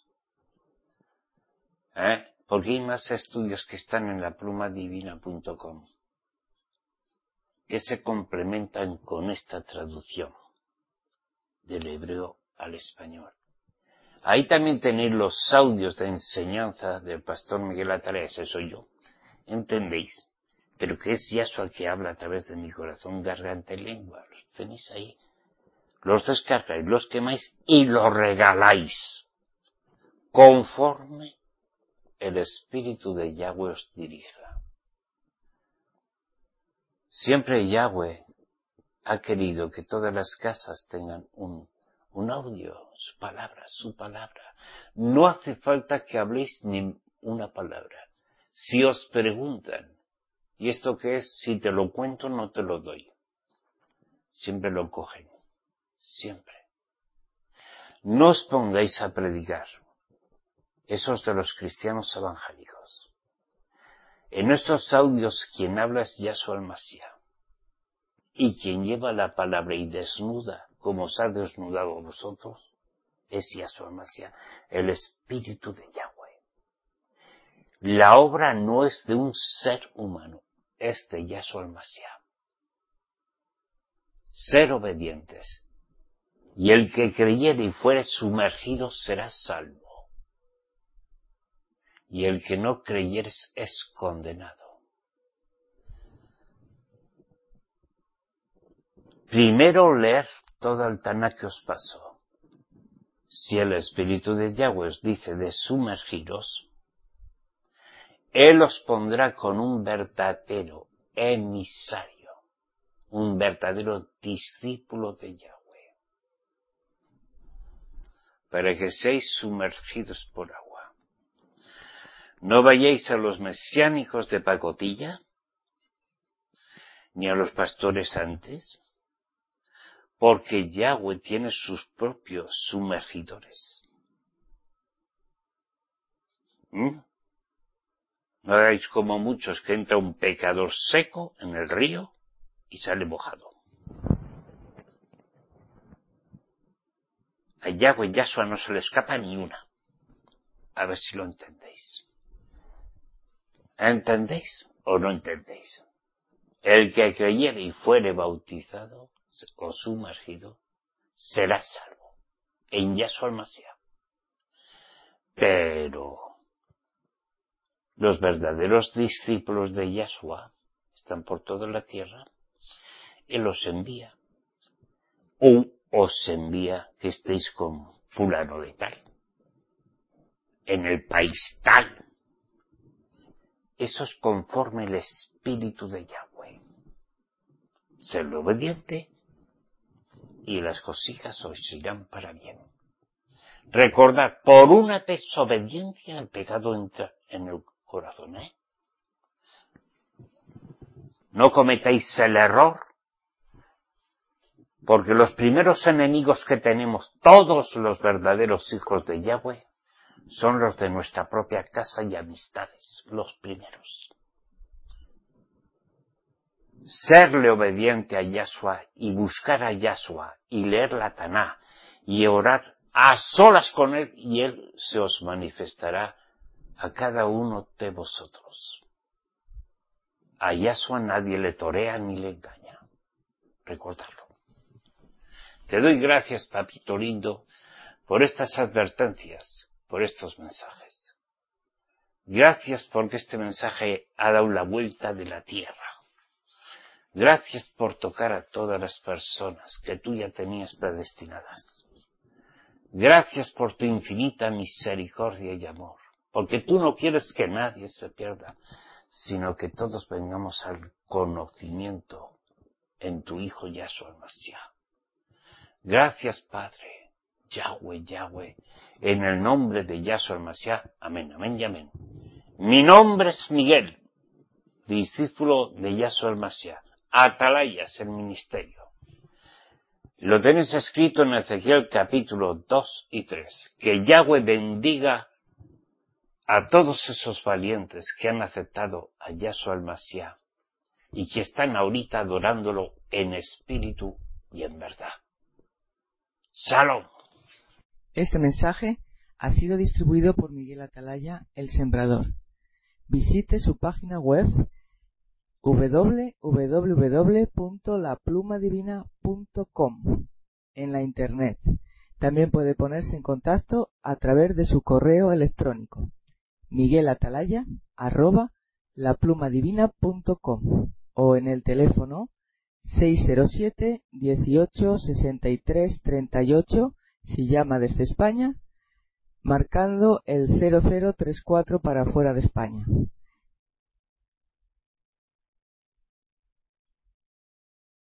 ¿Eh? Porque hay más estudios que están en la pluma divina punto com, que se complementan con esta traducción del hebreo al español. Ahí también tenéis los audios de enseñanza del pastor Miguel Atarea, ese soy yo. ¿Entendéis? Pero que es Yahshua el que habla a través de mi corazón, garganta y lengua. Los tenéis ahí. Los descargáis, los quemáis y los regaláis. Conforme el Espíritu de Yahweh os dirija. Siempre Yahweh ha querido que todas las casas tengan un Un audio, su palabra, su palabra. No hace falta que habléis ni una palabra. Si os preguntan, ¿y esto qué es? Si te lo cuento, no te lo doy. Siempre lo cogen. Siempre. No os pongáis a predicar. Esos de los cristianos evangélicos. En estos audios, quien habla es Yahshua el Mashiach. Y quien lleva la palabra y desnuda, como os ha desnudado a vosotros, es Yahshua Mashiach, el Espíritu de Yahweh. La obra no es de un ser humano, es de Yahshua Mashiach. Ser obedientes, y el que creyere y fuere sumergido será salvo, y el que no creyere es condenado. Primero leer todo el Tanaj que os pasó. Si el Espíritu de Yahweh os dice de sumergiros, Él os pondrá con un verdadero emisario, un verdadero discípulo de Yahweh, para que seáis sumergidos por agua. No vayáis a los mesiánicos de pacotilla, ni a los pastores antes, porque Yahweh tiene sus propios sumergidores. ¿Mm? No hagáis como muchos, que entra un pecador seco en el río y sale mojado. A Yahweh Yahshua no se le escapa ni una. A ver si lo entendéis. ¿Entendéis o no entendéis? El que creyere y fuere bautizado o sumergido será salvo en Yahshua el Mashiach. Pero los verdaderos discípulos de Yahshua están por toda la tierra. Él los envía. O os envía que estéis con fulano de tal, en el país tal. Eso es conforme el Espíritu de Yahweh. Ser obediente y las cositas os irán para bien. Recordad, por una desobediencia el pecado entra en el corazón, ¿eh? No cometáis el error, porque los primeros enemigos que tenemos, todos los verdaderos hijos de Yahweh, son los de nuestra propia casa y amistades, los primeros. Serle obediente a Yahshua y buscar a Yahshua y leer la Taná y orar a solas con Él, y Él se os manifestará a cada uno de vosotros. A Yahshua nadie le torea ni le engaña. Recordadlo. Te doy gracias, papito lindo, por estas advertencias, por estos mensajes. Gracias porque este mensaje ha dado la vuelta de la tierra. Gracias por tocar a todas las personas que tú ya tenías predestinadas. Gracias por tu infinita misericordia y amor, porque tú no quieres que nadie se pierda, sino que todos vengamos al conocimiento en tu Hijo Yahshua el Mashiach. Gracias, Padre, Yahweh, Yahweh, en el nombre de Yahshua el Mashiach. Amén, amén y amén. Mi nombre es Miguel, discípulo de Yahshua el Mashiach. Atalayas, el ministerio. Lo tenéis escrito en Ezequiel capítulo dos y tres. Que Yahweh bendiga a todos esos valientes que han aceptado a Yahshua el Mashiach y que están ahorita adorándolo en espíritu y en verdad. ¡Shalom! Este mensaje ha sido distribuido por Miguel Atalaya, el Sembrador. Visite su página web doble u doble u doble u punto la pluma divina punto com en la internet. También puede ponerse en contacto a través de su correo electrónico miguelatalaya arroba la pluma divina punto com o en el teléfono seis cero siete, dieciocho, sesenta y tres, treinta y ocho si llama desde España, marcando el cero cero tres cuatro para fuera de España.